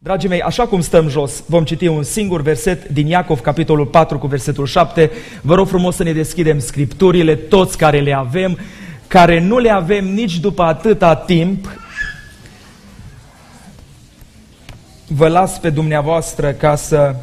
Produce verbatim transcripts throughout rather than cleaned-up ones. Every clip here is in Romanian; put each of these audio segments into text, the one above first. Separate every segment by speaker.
Speaker 1: Dragii mei, așa cum stăm jos, vom citi un singur verset din Iacov, capitolul patru, cu versetul șapte. Vă rog frumos să ne deschidem Scripturile, toți care le avem, care nu le avem nici după atâta timp. Vă las pe dumneavoastră ca să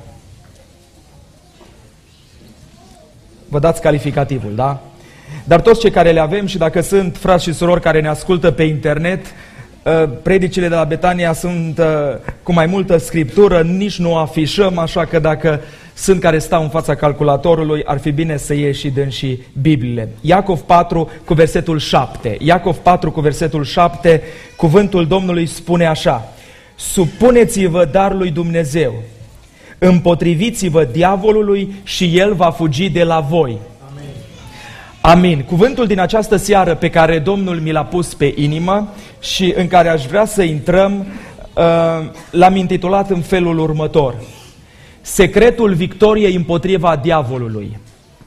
Speaker 1: vă dați calificativul, da? Dar toți cei care le avem și dacă sunt frați și surori care ne ascultă pe internet, predicile de la Betania sunt cu mai multă scriptură, nici nu afișăm, așa că dacă sunt care stau în fața calculatorului, ar fi bine să iei și dând și Bibliile. Iacov patru cu versetul șapte. Iacov patru cu versetul șapte, cuvântul Domnului spune așa: supuneți-vă dar lui Dumnezeu, împotriviți-vă diavolului și el va fugi de la voi. Amin. Amin. Cuvântul din această seară pe care Domnul mi l-a pus pe inimă și în care aș vrea să intrăm, l-am intitulat în felul următor: secretul victoriei împotriva diavolului.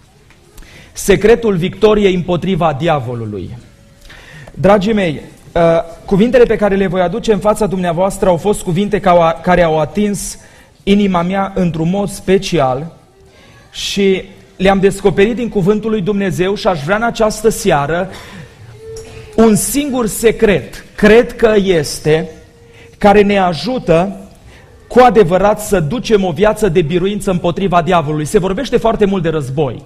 Speaker 1: Secretul victoriei împotriva diavolului. Dragii mei, cuvintele pe care le voi aduce în fața dumneavoastră au fost cuvinte care au atins inima mea într-un mod special și le-am descoperit din cuvântul lui Dumnezeu și aș vrea în această seară un singur secret, cred că este, care ne ajută cu adevărat să ducem o viață de biruință împotriva diavolului. Se vorbește foarte mult de război.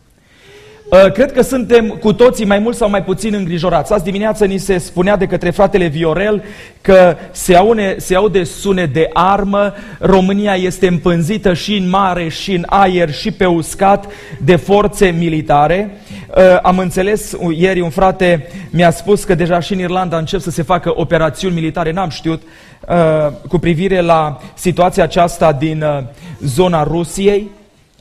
Speaker 1: Cred că suntem cu toții mai mult sau mai puțin îngrijorați. Azi dimineață ni se spunea de către fratele Viorel că se aude, se aude sunet de armă, România este împânzită și în mare, și în aer, și pe uscat de forțe militare. Am înțeles, ieri un frate mi-a spus că deja și în Irlanda încep să se facă operațiuni militare, n-am știut, cu privire la situația aceasta din zona Rusiei.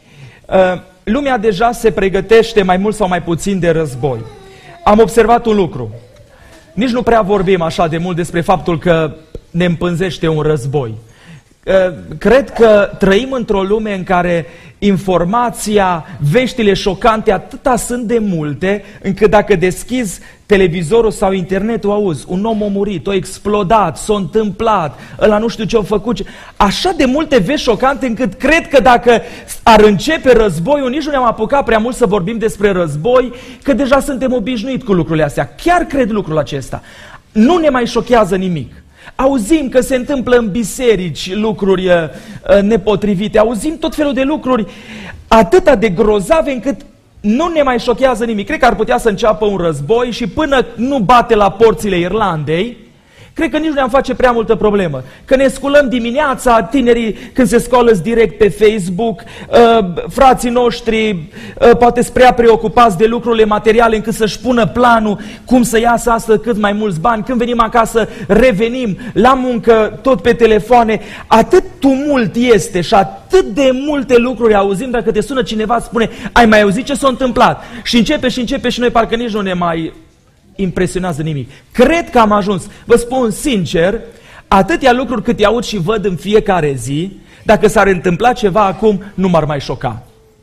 Speaker 1: Lumea deja se pregătește mai mult sau mai puțin de război. Am observat un lucru. Nici nu prea vorbim așa de mult despre faptul că ne împânzește un război. Cred că trăim într-o lume în care informația, veștile șocante atâta sunt de multe, încât dacă deschizi televizorul sau internetul, auzi, un om a murit, a explodat, s-a întâmplat, ăla nu știu ce a făcut. Așa de multe vești șocante încât cred că dacă ar începe războiul, nici nu ne-am apucat prea mult să vorbim despre război, că deja suntem obișnuiți cu lucrurile astea. Chiar cred lucrul acesta. Nu ne mai șochează nimic. Auzim că se întâmplă în biserici lucruri uh, nepotrivite, auzim tot felul de lucruri atâta de grozave încât nu ne mai șochează nimic. Cred că ar putea să înceapă un război și până nu bate la porțile Irlandei, cred că nici nu ne-am face prea multă problemă. Că ne sculăm dimineața, tinerii când se scoală direct pe Facebook, uh, frații noștri uh, poate sunt prea preocupați de lucrurile materiale încât să-și pună planul cum să iasă astăzi cât mai mulți bani. Când venim acasă, revenim la muncă, tot pe telefoane. Atât tumult este și atât de multe lucruri auzim, dacă te sună cineva, spune: ai mai auzit ce s-a întâmplat? Și începe și începe și noi parcă nici nu ne mai impresionează nimic. Cred că am ajuns, vă spun sincer, atâtea lucruri cât i-aud și văd în fiecare zi, dacă s-ar întâmpla ceva acum, nu m-ar mai șoca.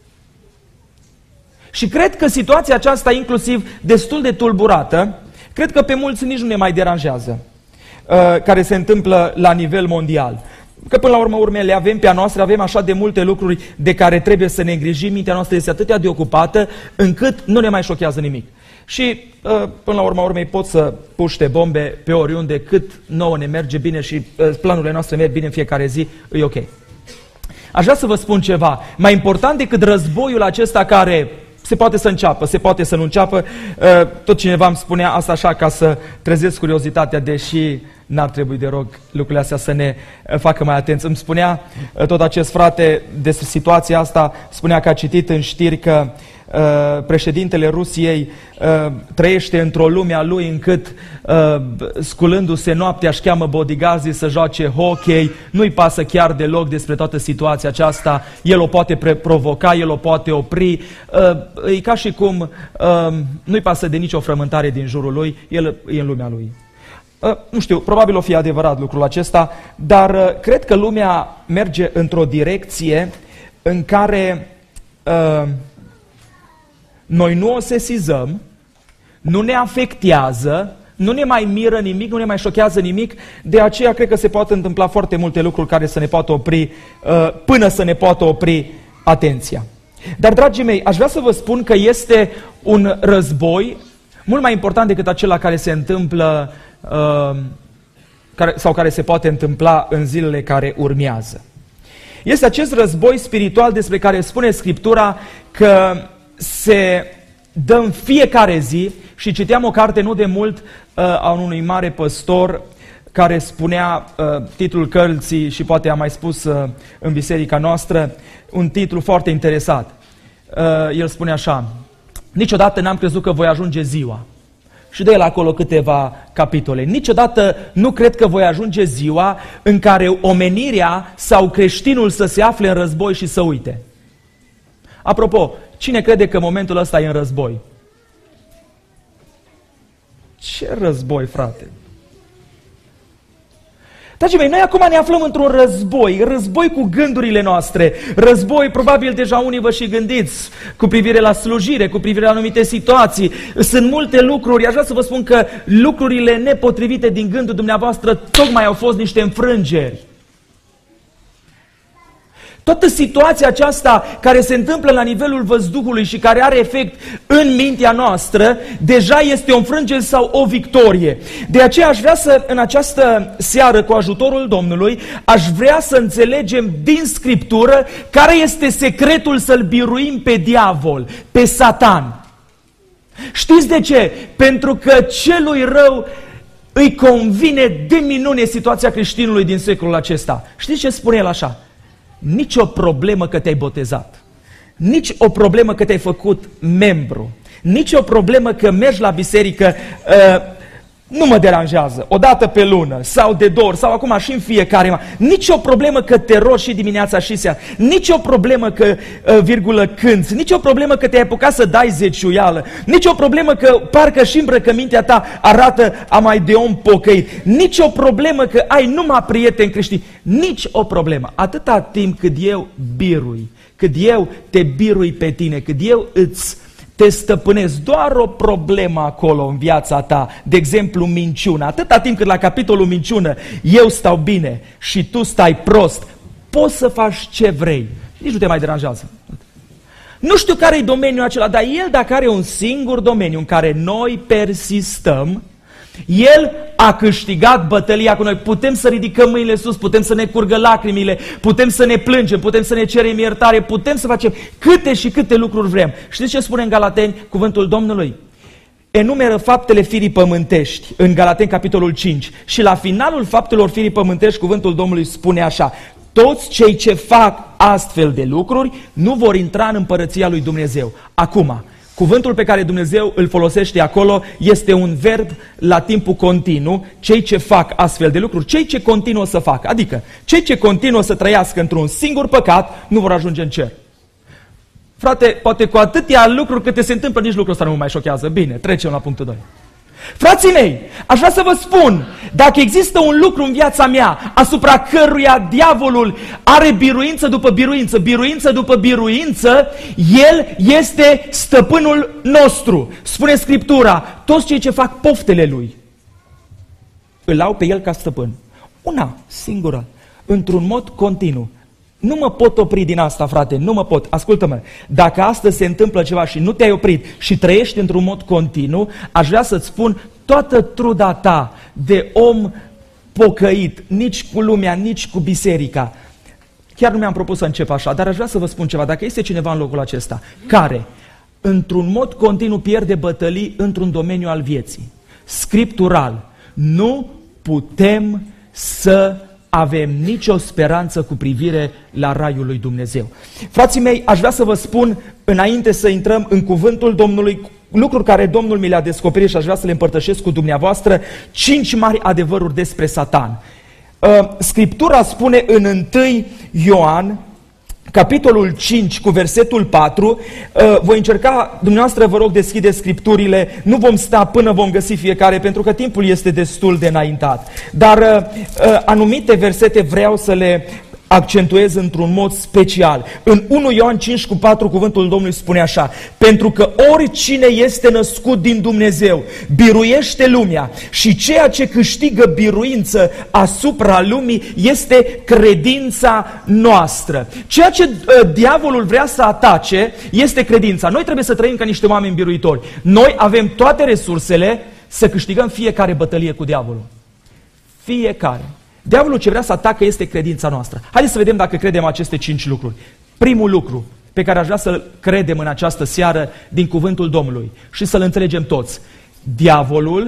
Speaker 1: Și cred că situația aceasta, inclusiv destul de tulburată, cred că pe mulți nici nu ne mai deranjează, uh, care se întâmplă la nivel mondial. Că până la urmă urmele avem pe a noastră, avem așa de multe lucruri de care trebuie să ne îngrijim, mintea noastră este atât de ocupată, încât nu ne mai șochează nimic. Și până la urma urmei poți să puște bombe pe oriunde, cât nouă ne merge bine și planurile noastre merg bine în fiecare zi, e ok. Aș vrea să vă spun ceva, mai important decât războiul acesta care se poate să înceapă, se poate să nu înceapă, tot cineva îmi spunea asta așa ca să trezesc curiozitatea, deși n-ar trebui, de rog, lucrurile astea să ne facă mai atenți. Îmi spunea tot acest frate despre situația asta, spunea că a citit în știri că Uh, președintele Rusiei uh, trăiește într-o lume a lui încât uh, sculându-se noaptea își cheamă bodyguardii să joace hockey, nu-i pasă chiar deloc despre toată situația aceasta, el o poate provoca, el o poate opri, uh, e ca și cum uh, nu-i pasă de nicio frământare din jurul lui, el e în lumea lui. Uh, nu știu, probabil o fi adevărat lucrul acesta, dar uh, cred că lumea merge într-o direcție în care uh, noi nu o sesizăm, nu ne afectează, Nu ne mai miră nimic, nu ne mai șochează nimic, de aceea cred că se pot întâmpla foarte multe lucruri care să ne poată opri, până să ne poată opri atenția. Dar, dragii mei, aș vrea să vă spun că este un război mult mai important decât acela care se întâmplă care, sau care se poate întâmpla în zilele care urmează. Este acest război spiritual despre care spune Scriptura că se dă în fiecare zi, și citeam o carte nu de mult uh, a unui mare păstor care spunea, uh, titlul cărții, și poate am mai spus uh, în biserica noastră, un titlu foarte interesat. Uh, el spune așa: niciodată n-am crezut că voi ajunge ziua. Și de el acolo câteva capitole. Niciodată nu cred că voi ajunge ziua în care omenirea sau creștinul să se afle în război și să uite. Apropo, cine crede că momentul ăsta e în război? Ce război, frate? Dragii mei, noi acum ne aflăm într-un război, război cu gândurile noastre, război, probabil deja unii vă și gândiți, cu privire la slujire, cu privire la anumite situații. Sunt multe lucruri, aș vrea să vă spun că lucrurile nepotrivite din gândul dumneavoastră tocmai au fost niște înfrângeri. Toată situația aceasta care se întâmplă la nivelul văzduhului și care are efect în mintea noastră, deja este o înfrângere sau o victorie. De aceea aș vrea să, în această seară, cu ajutorul Domnului, aș vrea să înțelegem din Scriptură care este secretul să-l biruim pe diavol, pe Satan. Știți de ce? Pentru că celui rău îi convine de minune situația creștinului din secolul acesta. Știți ce spune el așa? Nici o problemă că te-ai botezat, nici o problemă că te-ai făcut membru, nici o problemă că mergi la biserică, uh, nu mă deranjează, o dată pe lună, sau de două ori, sau acum și în fiecare, nici o problemă că te rogi și dimineața și seara, nici o problemă că, uh, virgulă, cânți, nici o problemă că te-ai apucat să dai zeciuială, nici o problemă că parcă și îmbrăcămintea ta arată a mai de om pocăit, nici o problemă că ai numai prieteni creștini, nici o problemă. Atâta timp cât eu birui, cât eu te birui pe tine, cât eu îți te stăpânesc, doar o problemă acolo în viața ta, de exemplu minciuna. Atâta timp cât la capitolul minciună eu stau bine și tu stai prost, poți să faci ce vrei. Nici nu te mai deranjează. Nu știu care e domeniul acela, dar el, dacă are un singur domeniu în care noi persistăm, el a câștigat bătălia cu noi. Putem să ridicăm mâinile sus, putem să ne curgă lacrimile, putem să ne plângem, putem să ne cerem iertare, putem să facem câte și câte lucruri vrem. Știți ce spune în Galateni cuvântul Domnului? Enumeră faptele firii pământești în Galateni capitolul cinci și la finalul faptelor firii pământești cuvântul Domnului spune așa: toți cei ce fac astfel de lucruri nu vor intra în împărăția lui Dumnezeu. Acum, cuvântul pe care Dumnezeu îl folosește acolo este un verb la timpul continuu, cei ce fac astfel de lucruri, cei ce continuă să facă. Adică, cei ce continuă să trăiască într-un singur păcat nu vor ajunge în cer. Frate, poate cu atâtea lucruri câte se întâmplă, nici lucrul ăsta nu mă mai șochează. Bine, trecem la punctul doi. Frații mei, aș vrea să vă spun, dacă există un lucru în viața mea asupra căruia diavolul are biruință după biruință, biruință după biruință, el este stăpânul nostru. Spune Scriptura, toți cei ce fac poftele lui îl au pe el ca stăpân. Una singură, într-un mod continuu. Nu mă pot opri din asta, frate, nu mă pot. Ascultă-mă, dacă astăzi se întâmplă ceva și nu te-ai oprit și trăiești într-un mod continuu, aș vrea să-ți spun, toată truda ta de om pocăit, nici cu lumea, nici cu biserica. Chiar nu mi-am propus să încep așa, dar aș vrea să vă spun ceva. Dacă este cineva în locul acesta care, într-un mod continuu, pierde bătălii într-un domeniu al vieții, scriptural, nu putem să avem nicio speranță cu privire la raiul lui Dumnezeu. Frații mei, aș vrea să vă spun, înainte să intrăm în cuvântul Domnului, lucruri care Domnul mi le-a descoperit și aș vrea să le împărtășesc cu dumneavoastră, cinci mari adevăruri despre Satan. Scriptura spune în întâi Ioan, capitolul cinci, cu versetul patru, voi încerca, dumneavoastră vă rog deschideți Scripturile, nu vom sta până vom găsi fiecare, pentru că timpul este destul de înaintat. Dar anumite versete vreau să le accentuez într-un mod special. În unu Ioan cinci cu patru cuvântul Domnului spune așa: pentru că oricine este născut din Dumnezeu biruiește lumea și ceea ce câștigă biruință asupra lumii este credința noastră. Ceea ce uh, diavolul vrea să atace este credința. Noi trebuie să trăim ca niște oameni biruitori. Noi avem toate resursele să câștigăm fiecare bătălie cu diavolul. Fiecare. Diavolul ce vrea să atacă este credința noastră. Haideți să vedem dacă credem aceste cinci lucruri. Primul lucru pe care aș vrea să-l credem în această seară din cuvântul Domnului și să-l înțelegem toți. Diavolul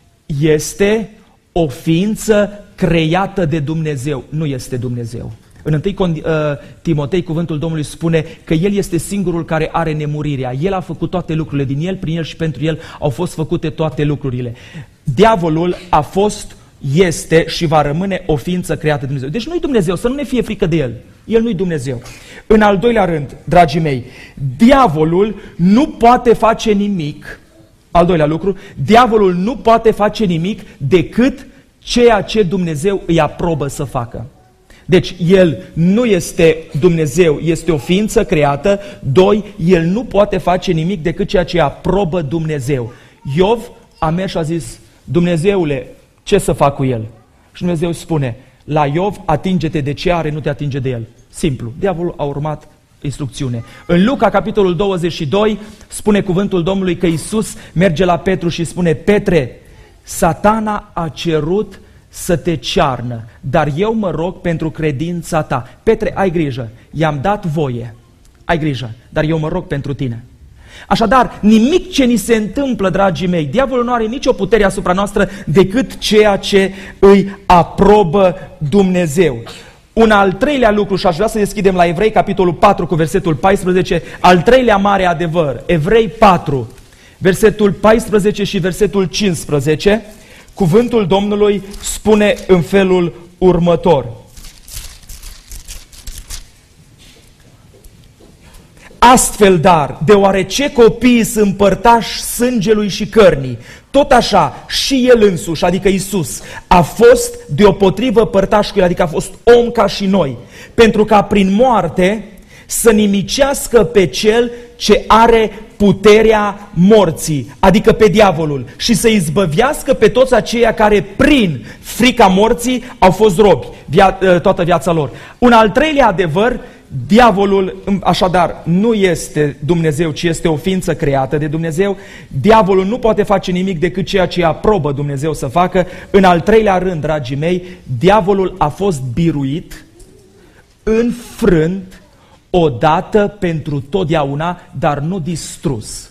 Speaker 1: este o ființă creată de Dumnezeu, nu este Dumnezeu. În întâi Timotei, cuvântul Domnului spune că El este singurul care are nemurirea. El a făcut toate lucrurile, din El, prin El și pentru El au fost făcute toate lucrurile. Diavolul a fost, este și va rămâne o ființă creată de Dumnezeu. Deci nu-i Dumnezeu, să nu ne fie frică de El. El nu-i Dumnezeu. În al doilea rând, dragii mei, diavolul nu poate face nimic, al doilea lucru, diavolul nu poate face nimic decât ceea ce Dumnezeu îi aprobă să facă. Deci, el nu este Dumnezeu, este o ființă creată. Doi, el nu poate face nimic decât ceea ce aprobă Dumnezeu. Iov a mers și a zis: Dumnezeule, ce să fac cu el? Și Dumnezeu spune: la Iov, atinge-te de ce are, nu te atinge de el. Simplu. Diavolul a urmat instrucțiune. În Luca, capitolul douăzeci și doi, spune cuvântul Domnului că Iisus merge la Petru și spune: Petre, Satana a cerut să te cearnă, dar eu mă rog pentru credința ta. Petre, ai grijă, i-am dat voie, ai grijă, dar eu mă rog pentru tine. Așadar, nimic ce ni se întâmplă, dragii mei, diavolul nu are nicio putere asupra noastră decât ceea ce îi aprobă Dumnezeu. Un al treilea lucru, și aș vrea să deschidem la Evrei, capitolul patru, cu versetul paisprezece, al treilea mare adevăr, Evrei patru, versetul paisprezece și versetul cincisprezece, cuvântul Domnului spune în felul următor: astfel, dar, deoarece copiii sunt părtași sângelui și cărnii, tot așa și El însuși, adică Iisus, a fost deopotrivă părtaș cu El, adică a fost om ca și noi, pentru ca prin moarte să nimicească pe Cel ce are puterea morții, adică pe diavolul, și să izbăvească pe toți aceia care prin frica morții au fost robi via- toată viața lor. Un al treilea adevăr: diavolul, așadar, nu este Dumnezeu, ci este o ființă creată de Dumnezeu. Diavolul nu poate face nimic decât ceea ce aprobă Dumnezeu să facă. În al treilea rând, dragii mei, diavolul a fost biruit, înfrânt, odată pentru totdeauna, dar nu distrus.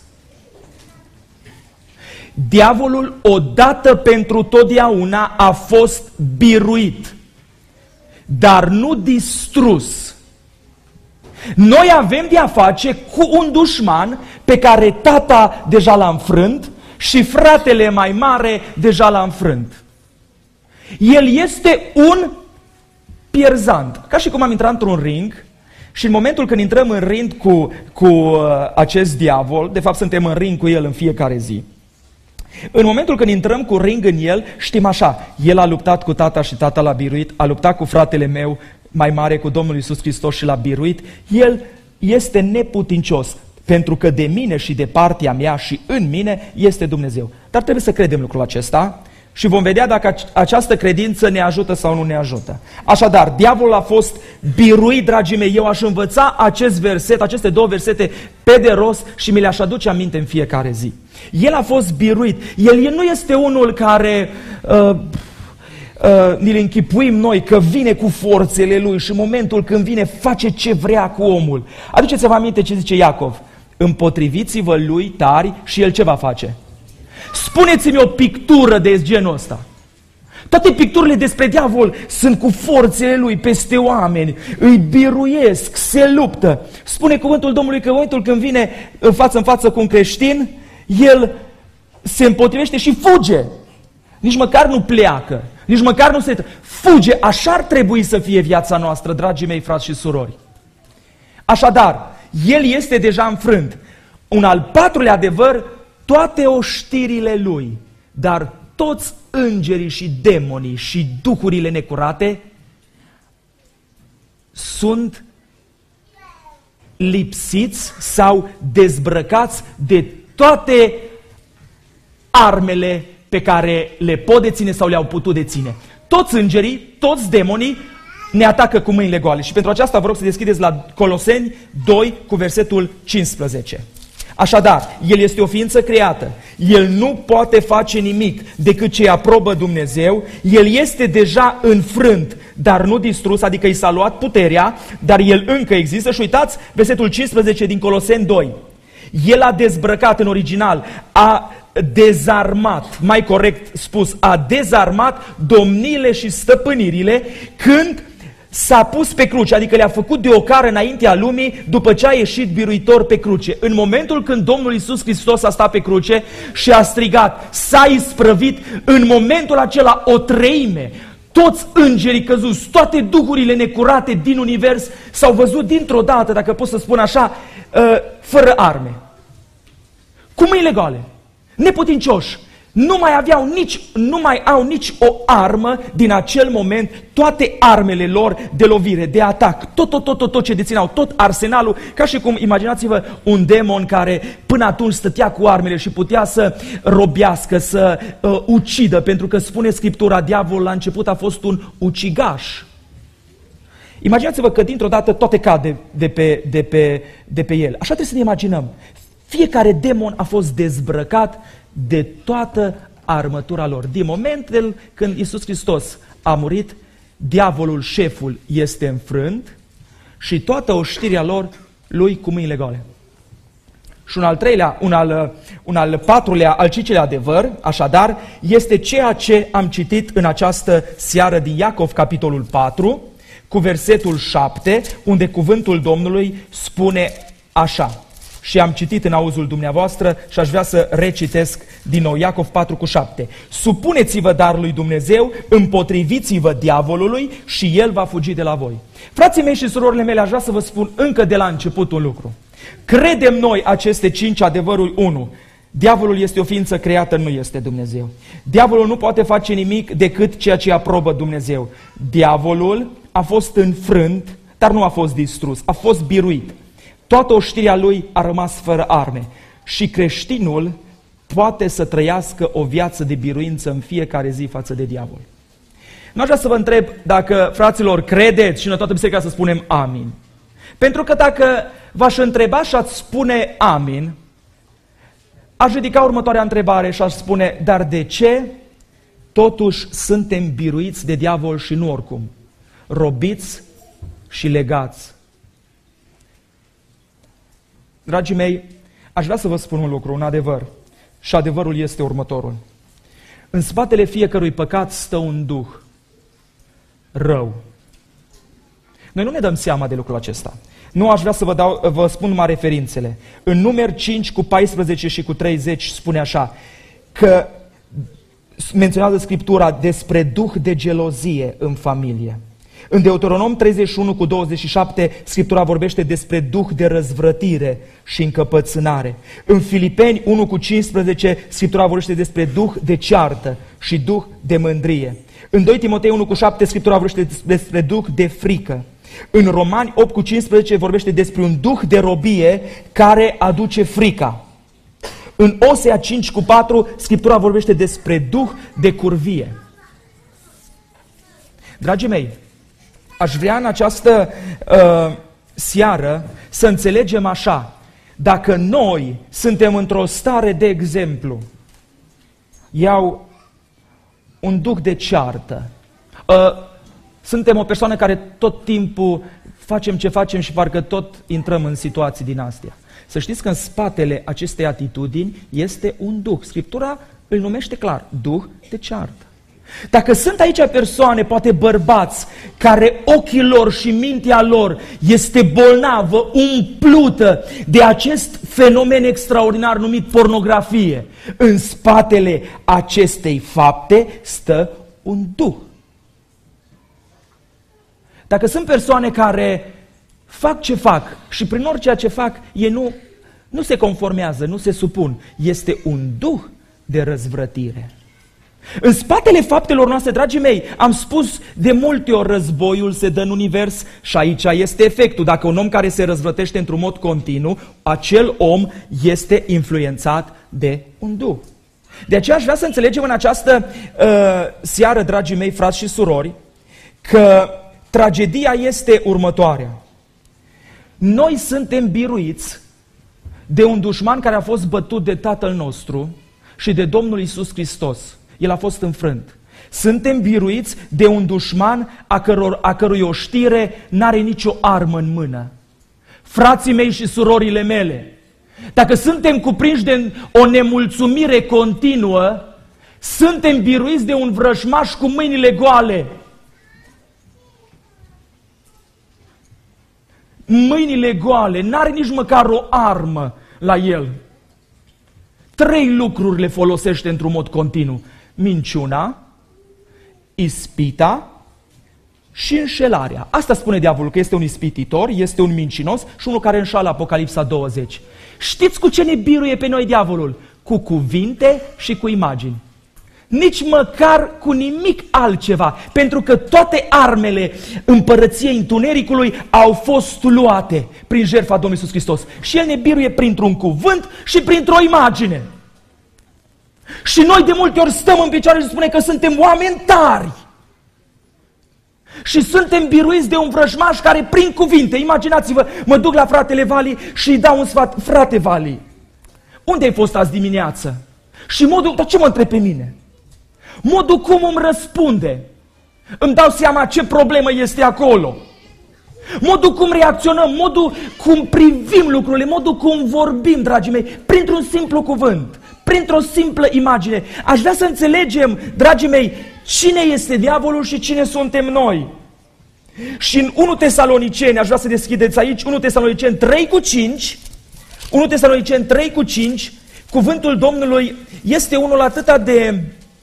Speaker 1: Diavolul odată pentru totdeauna a fost biruit, dar nu distrus. Noi avem de-a face cu un dușman pe care tata deja l-a înfrânt și fratele mai mare deja l-a înfrânt. El este un pierzant. Ca și cum am intrat într-un ring și în momentul când intrăm în ring cu, cu uh, acest diavol, de fapt suntem în ring cu el în fiecare zi. În momentul când intrăm cu ring în el, știm așa: el a luptat cu tata și tata l-a biruit, a luptat cu fratele meu mai mare, cu Domnul Iisus Hristos, și l-a biruit. El este neputincios, pentru că de mine și de partea mea și în mine este Dumnezeu. Dar trebuie să credem lucrul acesta și vom vedea dacă această credință ne ajută sau nu ne ajută. Așadar, diavolul a fost biruit, dragii mei. Eu aș învăța acest verset, aceste două versete pe de rost și mi le-aș aduce aminte în fiecare zi. El a fost biruit. El, el nu este unul care uh, uh, ni-l închipuim noi că vine cu forțele lui și în momentul când vine face ce vrea cu omul. Aduceți-vă aminte ce zice Iacov: împotriviți-vă lui tari și el ce va face? Spuneți-mi o pictură de genul ăsta. Toate picturile despre diavol sunt cu forțele lui peste oameni, îi biruiesc, se luptă. Spune cuvântul Domnului că în momentul când vine în față în față cu un creștin, el se împotrivește și fuge. Nici măcar nu pleacă, nici măcar nu se... Fuge. Așa ar trebui să fie viața noastră, dragii mei frați și surori. Așadar, el este deja înfrânt. Un al patrulea adevăr: toate oștirile lui, dar toți îngerii și demonii și duhurile necurate sunt lipsiți sau dezbrăcați de toate armele pe care le pot deține sau le-au putut deține. Toți îngerii, toți demonii ne atacă cu mâinile goale. Și pentru aceasta vă rog să deschideți la Coloseni doi cu versetul cincisprezece. Așadar, El este o ființă creată. El nu poate face nimic decât ce aprobă Dumnezeu. El este deja înfrânt, dar nu distrus, adică i s-a luat puterea, dar El încă există. Și uitați versetul cincisprezece din Coloseni doi. El a dezbrăcat în original, a dezarmat, mai corect spus, a dezarmat domniile și stăpânirile când s-a pus pe cruce, adică le-a făcut de ocară înaintea lumii după ce a ieșit biruitor pe cruce. În momentul când Domnul Iisus Hristos a stat pe cruce și a strigat, s-a isprăvit, în momentul acela o treime, toți îngerii căzuți, toate duhurile necurate din univers s-au văzut dintr-o dată, dacă pot să spun așa, fără arme, cu mâinile goale, neputincioși. Nu mai aveau nici, nu mai au nici o armă din acel moment, toate armele lor de lovire, de atac, tot, tot, tot, tot, tot ce dețineau, tot arsenalul, ca și cum, imaginați-vă, un demon care până atunci stătea cu armele și putea să robească, să uh, ucidă, pentru că spune Scriptura, diavolul la început a fost un ucigaș. Imaginați-vă că dintr-o dată toate cade de pe, de pe, de pe el. Așa trebuie să ne imaginăm. Fiecare demon a fost dezbrăcat de toată armătura lor. Din momentul când Iisus Hristos a murit, diavolul, șeful, este înfrânt și toată oștirea lor lui cu mâinile goale. Și un al treilea, un al, un al patrulea, al cincilea adevăr, așadar, este ceea ce am citit în această seară din Iacov, capitolul patru, cu versetul șapte, unde cuvântul Domnului spune așa. Și am citit în auzul dumneavoastră și aș vrea să recitesc din nou Iacov patru cu șapte. Supuneți-vă dar lui Dumnezeu, împotriviți-vă diavolului și el va fugi de la voi. Frații mei și surorile mele, aș vrea să vă spun încă de la început un lucru. Credem noi aceste cinci adevăruri. unu. Diavolul este o ființă creată, nu este Dumnezeu. Diavolul nu poate face nimic decât ceea ce aprobă Dumnezeu. Diavolul a fost înfrânt, dar nu a fost distrus, a fost biruit. Toată oștirea lui a rămas fără arme și creștinul poate să trăiască o viață de biruință în fiecare zi față de diavol. Nu aș vrea să vă întreb dacă, fraților, credeți și noi toată biserica să spunem amin. Pentru că dacă v-aș întreba și ați spune amin, aș ridica următoarea întrebare și aș spune, dar de ce totuși suntem biruiți de diavol și nu oricum? Robiți și legați. Dragii mei, aș vrea să vă spun un lucru, un adevăr. Și adevărul este următorul. În spatele fiecărui păcat stă un duh rău. Noi nu ne dăm seama de lucrul acesta. Nu aș vrea să vă, dau, vă spun numai referințele. În Numeri cinci cu paisprezece și cu treizeci spune așa, că menționează Scriptura despre duh de gelozie în familie. În Deuteronom treizeci și unu cu douăzeci și șapte, Scriptura vorbește despre duh de răzvrătire și încăpățânare. În Filipeni unu cu cincisprezece, Scriptura vorbește despre duh de ceartă și duh de mândrie. În doi Timotei unu cu șapte, Scriptura vorbește despre duh de frică. În Romani opt cu cincisprezece vorbește despre un duh de robie care aduce frica. În Osea cinci cu patru, Scriptura vorbește despre duh de curvie. Dragii mei, aș vrea în această uh, seară să înțelegem așa, dacă noi suntem într-o stare de exemplu, iau un duh de ceartă, uh, suntem o persoană care tot timpul facem ce facem și parcă tot intrăm în situații din astea. Să știți că în spatele acestei atitudini este un duh. Scriptura îl numește clar, duh de ceartă. Dacă sunt aici persoane, poate bărbați, care ochii lor și mintea lor este bolnavă, umplută de acest fenomen extraordinar numit pornografie, în spatele acestei fapte stă un duh. Dacă sunt persoane care fac ce fac și prin orice ce fac, ei nu, nu se conformează, nu se supun, este un duh de răzvrătire. În spatele faptelor noastre, dragii mei, am spus de multe ori, războiul se dă în univers și aici este efectul. Dacă un om care se răzvrătește într-un mod continuu, acel om este influențat de un duh. De aceea aș vrea să înțelegem în această uh, seară, dragii mei, frați și surori, că tragedia este următoarea. Noi suntem biruiți de un dușman care a fost bătut de Tatăl nostru și de Domnul Iisus Hristos. El a fost înfrânt. Suntem biruiți de un dușman a, căror, a cărui oștire n-are nicio armă în mână. Frații mei și surorile mele, dacă suntem cuprinși de o nemulțumire continuă, suntem biruiți de un vrăjmaș cu mâinile goale. Mâinile goale, n-are nici măcar o armă la el. Trei lucruri le folosește într-un mod continuu. Minciuna, ispita și înșelarea. Asta spune diavolul, că este un ispititor, este un mincinos și unul care înșală, Apocalipsa douăzeci. Știți cu ce ne biruie pe noi diavolul? Cu cuvinte și cu imagini. Nici măcar cu nimic altceva, pentru că toate armele împărăției întunericului au fost luate prin jertfa Domnului Iisus Hristos. Și El ne biruie printr-un cuvânt și printr-o imagine. Și noi de multe ori stăm în picioare și spunem că suntem oameni tari. Și suntem biruiți de un vrăjmaș care prin cuvinte, imaginați-vă, mă duc la fratele Vali și îi dau un sfat: frate Vali, unde ai fost azi dimineață? Și modul, dar ce mă întreb pe mine? Modul cum îmi răspunde, îmi dau seama ce problemă este acolo. Modul cum reacționăm, modul cum privim lucrurile, modul cum vorbim, dragii mei, printr-un simplu cuvânt, printr-o simplă imagine. Aș vrea să înțelegem, dragii mei, cine este diavolul și cine suntem noi. Și în unu Tesaloniceni, aș vrea să deschideți aici, unu Tesaloniceni trei cu cinci, unu Tesaloniceni trei cu cinci, cuvântul Domnului este unul atât de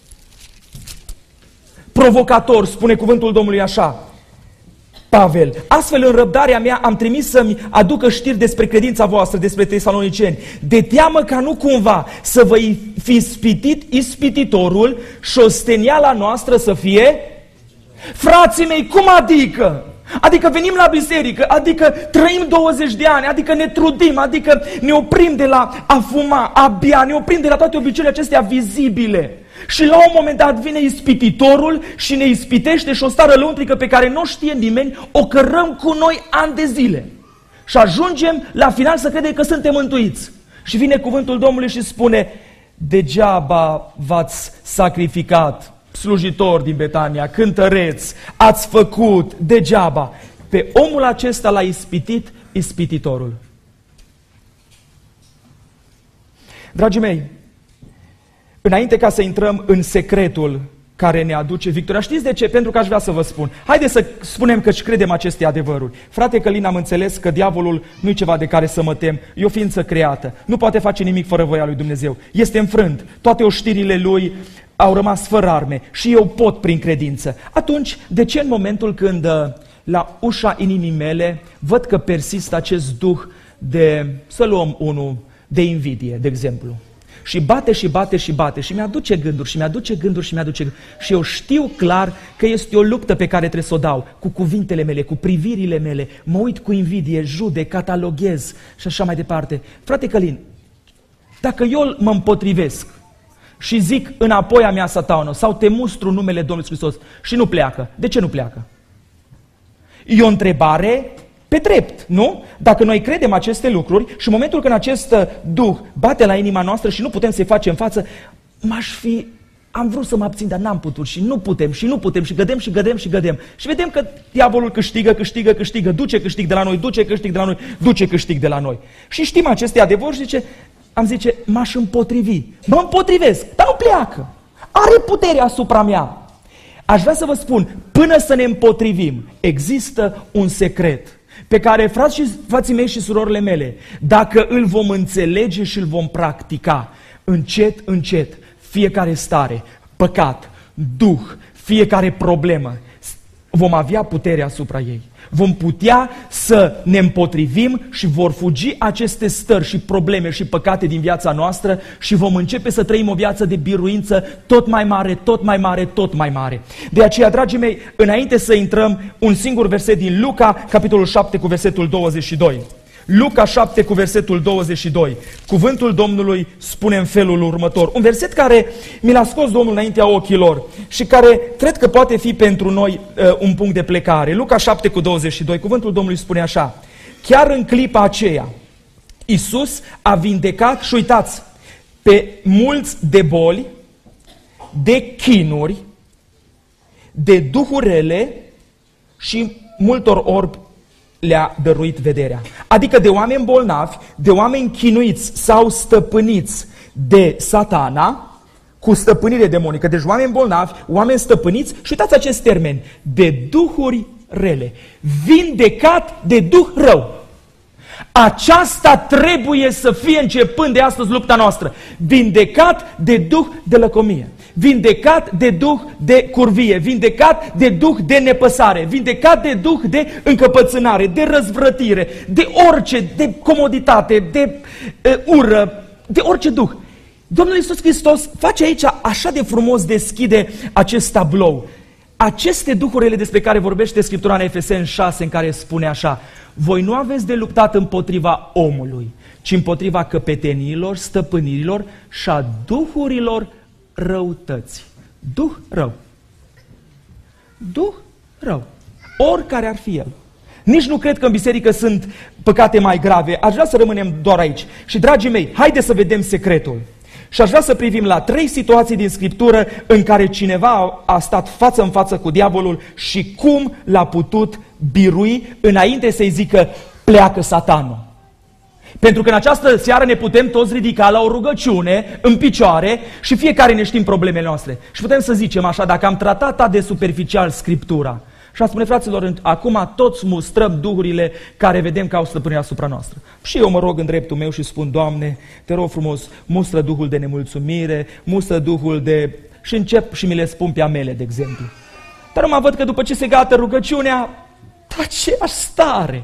Speaker 1: provocator, spune cuvântul Domnului așa, Pavel: astfel în răbdarea mea am trimis să-mi aducă știri despre credința voastră, despre tesaloniceni, de teamă ca nu cumva să vă fi ispitit ispititorul și osteniala noastră să fie... Frații mei, cum adică? Adică venim la biserică, adică trăim douăzeci de ani, adică ne trudim, adică ne oprim de la a fuma, a bea, ne oprim de la toate obiceiurile acestea vizibile. Și la un moment dat vine ispititorul și ne ispitește și o stară lăuntrică pe care nu știe nimeni, o cărăm cu noi ani de zile. Și ajungem la final să credem că suntem mântuiți. Și vine cuvântul Domnului și spune: degeaba v-ați sacrificat, slujitori din Betania, cântăreți, ați făcut, degeaba. Pe omul acesta l-a ispitit ispititorul. Dragii mei, înainte ca să intrăm în secretul care ne aduce victoria, știți de ce? Pentru că aș vrea să vă spun. Haideți să spunem că și credem aceste adevăruri. Frate Călin, am înțeles că diavolul nu-i ceva de care să mă tem. E o ființă creată. Nu poate face nimic fără voia lui Dumnezeu. Este înfrânt. Toate oștirile lui au rămas fără arme și eu pot prin credință. Atunci, de ce în momentul când la ușa inimii mele văd că persistă acest duh de, să luăm unul, de invidie, de exemplu? Și bate și bate și bate și mi-aduce gânduri și mi-aduce gânduri și mi-aduce gânduri. Și eu știu clar că este o luptă pe care trebuie să o dau cu cuvintele mele, cu privirile mele. Mă uit cu invidie, judec, cataloghez și așa mai departe. Frate Călin, dacă eu mă împotrivesc și zic înapoi a mea satană sau te mustru numele Domnului Hristos și nu pleacă, de ce nu pleacă? E o întrebare pe drept, nu? Dacă noi credem aceste lucruri și în momentul când acest duh bate la inima noastră și nu putem să-i facem față, m-aș fi, am vrut să mă abțin, dar n-am putut și nu putem și nu putem și gădem și gădem și gădem. Și vedem că diavolul câștigă, câștigă, câștigă, duce câștig de la noi, duce câștig de la noi, duce câștig de la noi. Și știm aceste adevăruri și zice, am zice, m-aș împotrivi, mă împotrivesc, dar nu pleacă, are putere asupra mea. Aș vrea să vă spun, până să ne împotrivim, există un secret pe care, frați și, frații mei și surorile mele, dacă îl vom înțelege și îl vom practica, încet, încet, fiecare stare, păcat, duh, fiecare problemă, vom avea putere asupra ei. Vom putea să ne împotrivim și vor fugi aceste stări și probleme și păcate din viața noastră și vom începe să trăim o viață de biruință tot mai mare, tot mai mare, tot mai mare. De aceea, dragii mei, înainte să intrăm, un singur verset din Luca, capitolul șapte cu versetul douăzeci și doi. Luca șapte cu versetul douăzeci și doi. Cuvântul Domnului spune în felul următor. Un verset care mi l-a scos Domnul înaintea ochilor și care cred că poate fi pentru noi uh, un punct de plecare. Luca șapte cu douăzeci și doi. Cuvântul Domnului spune așa. Chiar în clipa aceea, Iisus a vindecat, și uitați, pe mulți de boli, de chinuri, de duhuri rele și multor orbi le-a dăruit vederea. Adică de oameni bolnavi, de oameni chinuiți sau stăpâniți de Satana, cu stăpânire demonică. Deci oameni bolnavi, oameni stăpâniți, și uitați acest termen, de duhuri rele. Vindecat de duh rău. Aceasta trebuie să fie începând de astăzi lupta noastră. Vindecat de duh de lăcomie. Vindecat de duh de curvie, vindecat de duh de nepăsare, vindecat de duh de încăpățânare, de răzvrătire, de orice, de comoditate, de uh, ură, de orice duh. Domnul Iisus Hristos face aici, așa de frumos deschide acest tablou. Aceste duhurile despre care vorbește Scriptura în Efeseni șase, în care spune așa: voi nu aveți de luptat împotriva omului, ci împotriva căpeteniilor, stăpânirilor și a duhurilor răutăți. Duh rău. Duh rău. Oricare ar fi el. Nici nu cred că în biserică sunt păcate mai grave. Aș vrea să rămânem doar aici. Și, dragii mei, haideți să vedem secretul. Și aș vrea să privim la trei situații din Scriptură în care cineva a stat față în față cu diavolul și cum l-a putut birui înainte să-i zică pleacă Satanul. Pentru că în această seară ne putem toți ridica la o rugăciune în picioare și fiecare ne știm problemele noastre. Și putem să zicem așa, dacă am tratat atât de superficial Scriptura, și a spune, fraților, acum toți mustrăm duhurile care vedem că au stăpânire asupra noastră. Și eu mă rog în dreptul meu și spun, Doamne, te rog frumos, mustră duhul de nemulțumire, mustră duhul de... și încep și mi le spun pe a mele, de exemplu. Dar mă văd că după ce se gata rugăciunea, aceeași stare.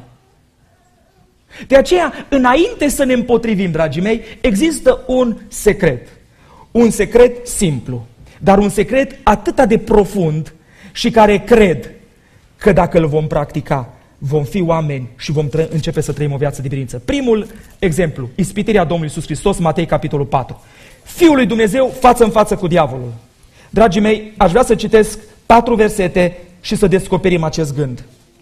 Speaker 1: De aceea, înainte să ne împotrivim, dragii mei, există un secret. Un secret simplu, dar un secret atât de profund și care cred că dacă îl vom practica, vom fi oameni și vom tră- începe să trăim o viață de biruință. Primul exemplu, ispitirea Domnului Iisus Hristos, Matei, capitolul patru. Fiul lui Dumnezeu față în față cu diavolul. Dragii mei, aș vrea să citesc patru versete și să descoperim acest gând.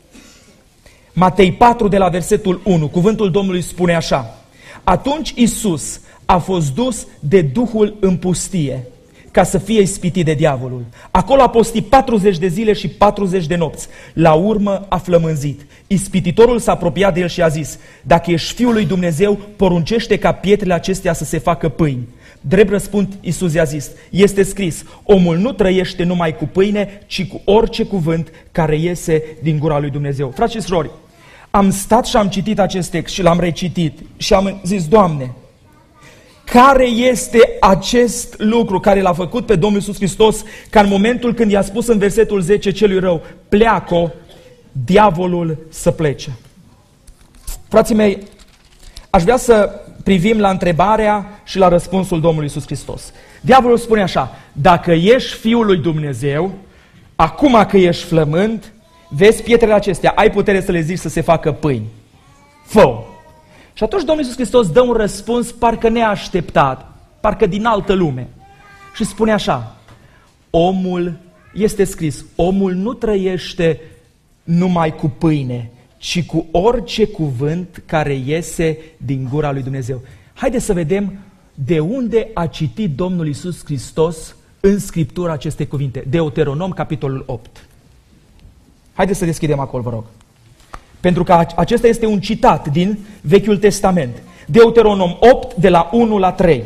Speaker 1: Matei patru, de la versetul unu, cuvântul Domnului spune așa: atunci Iisus a fost dus de Duhul în pustie ca să fie ispitit de diavolul. Acolo a postit patruzeci de zile și patruzeci de nopți. La urmă a flămânzit. Ispititorul s-a apropiat de el și a zis: dacă ești Fiul lui Dumnezeu, poruncește ca pietrele acestea să se facă pâini. Drept răspund, Iisus i-a zis: este scris, omul nu trăiește numai cu pâine, ci cu orice cuvânt care iese din gura lui Dumnezeu. Frați și surori, am stat și am citit acest text și l-am recitit și am zis, Doamne, care este acest lucru care l-a făcut pe Domnul Iisus Hristos, ca în momentul când i-a spus în versetul zece celui rău, pleacă, diavolul să plece? Frații mei, aș vrea să privim la întrebarea și la răspunsul Domnului Iisus Hristos. Diavolul spune așa: dacă ești Fiul lui Dumnezeu, acum că ești flămând, vezi pietrele acestea, ai putere să le zici să se facă pâini. Fă-o. Și atunci Domnul Iisus Hristos dă un răspuns parcă neașteptat, parcă din altă lume. Și spune așa: omul, este scris, omul nu trăiește numai cu pâine, ci cu orice cuvânt care iese din gura lui Dumnezeu. Haideți să vedem de unde a citit Domnul Iisus Hristos în Scriptură aceste cuvinte. Deuteronom, capitolul opt. Haideți să deschidem acolo, vă rog. Pentru că acesta este un citat din Vechiul Testament. Deuteronom opt, de la unu la trei.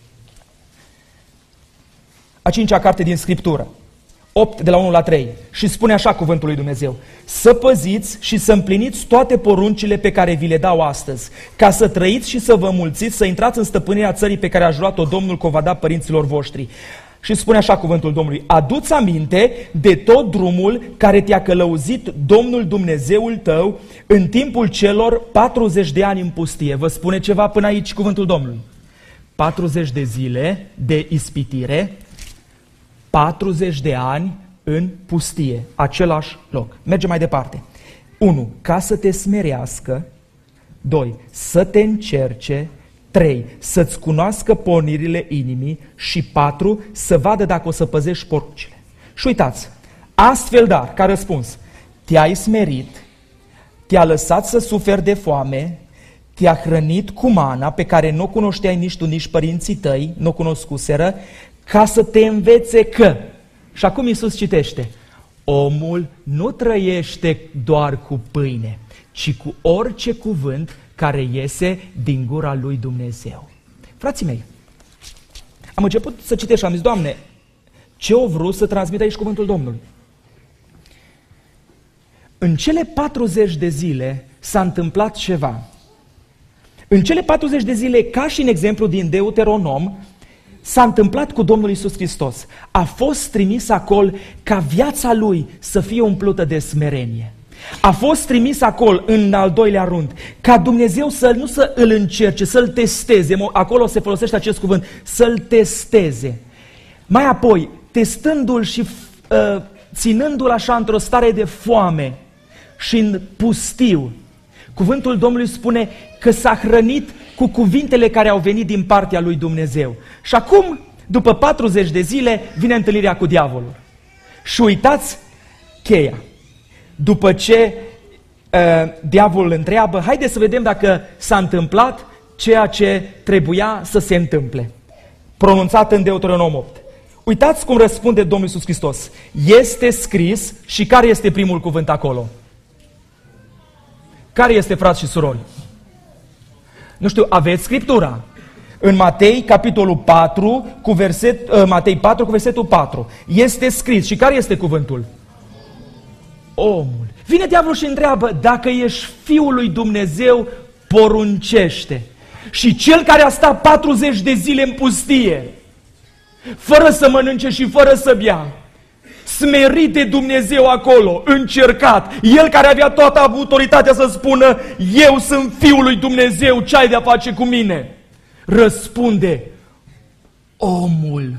Speaker 1: A cincea carte din Scriptură. opt, de la unu la trei. Și spune așa cuvântul lui Dumnezeu: să păziți și să împliniți toate poruncile pe care vi le dau astăzi, ca să trăiți și să vă mulțiți, să intrați în stăpânirea țării pe care a jurat-o Domnul că o va da părinților voștri. Și spune așa cuvântul Domnului: adu-ți aminte de tot drumul care te-a călăuzit Domnul Dumnezeul tău în timpul celor patruzeci de ani în pustie. Vă spune ceva până aici cuvântul Domnului? patruzeci de zile de ispitire, patruzeci de ani în pustie, același loc. Mergem mai departe. unu. Ca să te smerească. doi. Să te încerce. trei. Să-ți cunoască pornirile inimii. Și patru. Să vadă dacă o să păzești poruncile. Și uitați, astfel dar, ca răspuns, te-ai smerit, te-a lăsat să suferi de foame, te-a hrănit cu mana pe care nu o cunoșteai nici tu, nici părinții tăi, nu o cunoscuseră, ca să te învețe că. Și acum Iisus citește: omul nu trăiește doar cu pâine, ci cu orice cuvânt care iese din gura lui Dumnezeu. Frații mei, am început să citesc și am zis: Doamne, ce o vrut să transmit aici cuvântul Domnului? În cele patruzeci de zile s-a întâmplat ceva. În cele patruzeci de zile, ca și în exemplu din Deuteronom, s-a întâmplat cu Domnul Iisus Hristos. A fost trimis acolo ca viața Lui să fie umplută de smerenie. A fost trimis acolo, în al doilea rând, ca Dumnezeu să nu să îl încerce, să-l testeze. Acolo se folosește acest cuvânt, să-l testeze. Mai apoi, testându-l și uh, ținându-l așa într-o stare de foame și în pustiu, cuvântul Domnului spune că s-a hrănit cu cuvintele care au venit din partea lui Dumnezeu. Și acum, după patruzeci de zile, vine întâlnirea cu diavolul. Și uitați cheia. După ce uh, diavolul întreabă, haideți să vedem dacă s-a întâmplat ceea ce trebuia să se întâmple. Pronunțat în Deuteronom opt. Uitați cum răspunde Domnul Iisus Hristos. Este scris. Și care este primul cuvânt acolo? Care este, frați și surori? Nu știu, aveți Scriptura. În Matei, capitolul patru, cu verset, uh, Matei patru, cu versetul patru. Este scris. Și care este cuvântul? Omul. Vine diavolul și întreabă, dacă ești Fiul lui Dumnezeu, poruncește. Și cel care a stat patruzeci de zile în pustie, fără să mănânce și fără să bea, smerit de Dumnezeu acolo, încercat, el care avea toată autoritatea să spună, eu sunt Fiul lui Dumnezeu, ce ai de-a face cu mine? Răspunde, omul.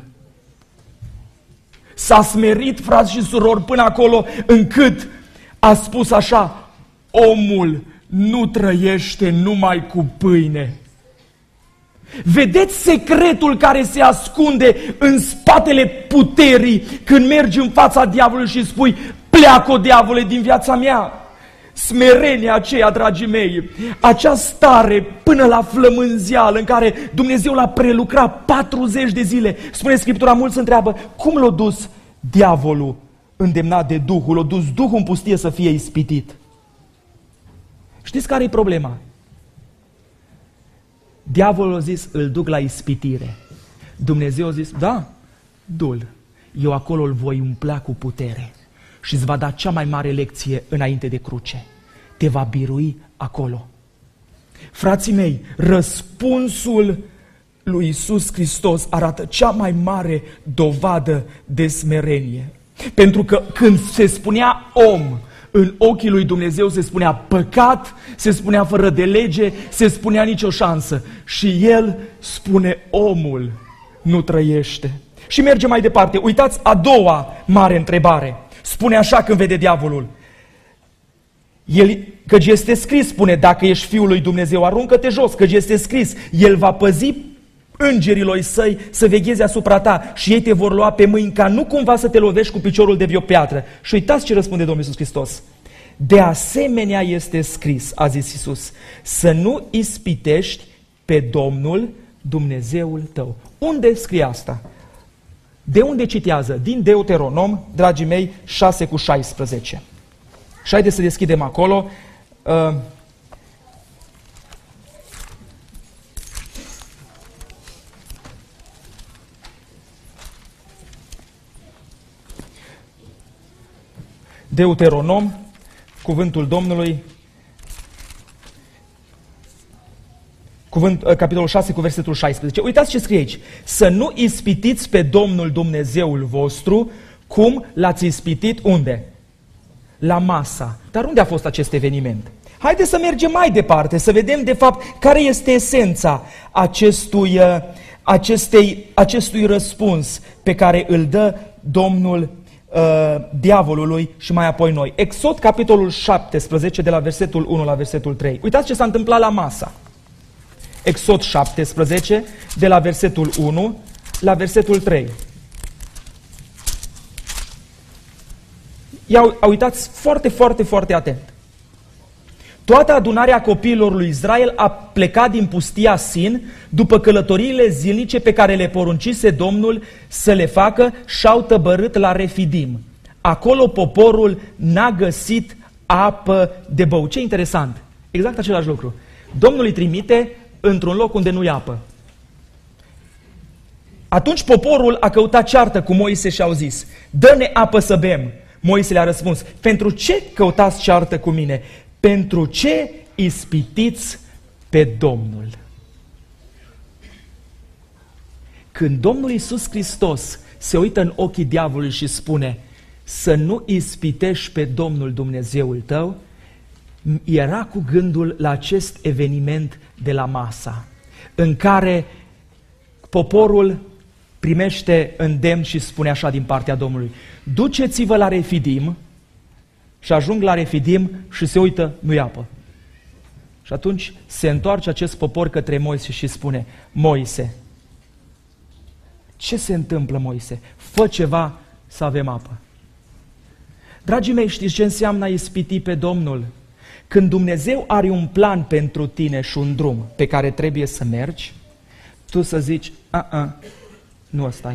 Speaker 1: S-a smerit, frați și surori, până acolo încât a spus așa, omul nu trăiește numai cu pâine. Vedeți secretul care se ascunde în spatele puterii când mergi în fața diavolului și spui, pleacă, diavole, din viața mea. Smerenia aceea, dragii mei, acea stare până la flămânzeală în care Dumnezeu l-a prelucrat patruzeci de zile. Spune Scriptura, mulți se întreabă, cum l-a dus diavolul îndemnat de Duhul? L-a dus Duhul în pustie să fie ispitit. Știți care e problema? Diavolul a zis, îl duc la ispitire. Dumnezeu a zis, da, du-l. Eu acolo îl voi umplea cu putere și îți va da cea mai mare lecție înainte de cruce. Te va birui acolo. Frații mei, răspunsul lui Iisus Hristos arată cea mai mare dovadă de smerenie. Pentru că când se spunea om, în ochii lui Dumnezeu se spunea păcat, se spunea fără de lege, se spunea nicio șansă. Și El spune, omul nu trăiește. Și merge mai departe. Uitați a doua mare întrebare. Spune așa când vede diavolul. El, căci este scris, spune, dacă ești Fiul lui Dumnezeu, aruncă-te jos, căci este scris, El va păzi îngerilor săi să vegheze asupra ta și ei te vor lua pe mâini ca nu cumva să te lovești cu piciorul de vreo piatră. Și uitați ce răspunde Domnul Iisus Hristos. De asemenea este scris, a zis Iisus, să nu ispitești pe Domnul Dumnezeul tău. Unde scrie asta? De unde citează? Din Deuteronom, dragii mei, șase cu șaisprezece. Și haideți să deschidem acolo. Uh, Deuteronom, cuvântul Domnului, cu cuvânt, capitolul șase cu versetul șaisprezece. Uitați ce scrie aici. Să nu ispitiți pe Domnul Dumnezeul vostru cum l-ați ispitit unde? La masa. Dar unde a fost acest eveniment? Haideți să mergem mai departe, să vedem de fapt care este esența acestui, acestei, acestui răspuns pe care îl dă Domnul uh, diavolului și mai apoi noi. Exod, capitolul șaptesprezece, de la versetul unu la versetul trei. Uitați ce s-a întâmplat la masa. Exod șaptesprezece, de la versetul unu la versetul trei. Ia uitați foarte, foarte, foarte atent. Toată adunarea copiilor lui Israel a plecat din pustia Sin după călătoriile zilnice pe care le poruncise Domnul să le facă și-au tăbărât la Refidim. Acolo poporul n-a găsit apă de băut. Ce interesant! Exact același lucru. Domnul îi trimite într-un loc unde nu-i apă. Atunci poporul a căutat ceartă cu Moise și au zis: dă-ne apă să bem. Moise le-a răspuns: pentru ce căutați ceartă cu mine? Pentru ce ispitiți pe Domnul? Când Domnul Iisus Hristos se uită în ochii diavolului și spune să nu ispitești pe Domnul Dumnezeul tău, era cu gândul la acest eveniment de la masa, în care poporul primește îndemn și spune așa din partea Domnului: duceți-vă la Refidim. Și ajung la Refidim și se uită, nu-i apă. Și atunci se întoarce acest popor către Moise și spune: Moise, ce se întâmplă, Moise? Fă ceva să avem apă. Dragii mei, știți ce înseamnă a ispiti pe Domnul? Când Dumnezeu are un plan pentru tine și un drum pe care trebuie să mergi, tu să zici: a-a, nu ăsta-i.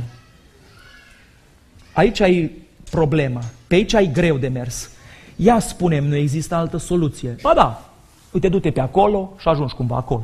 Speaker 1: Aici ai problemă, pe aici ai greu de mers. Ia spune-mi, nu există altă soluție? Ba da, uite, du-te pe acolo și ajungi cumva acolo.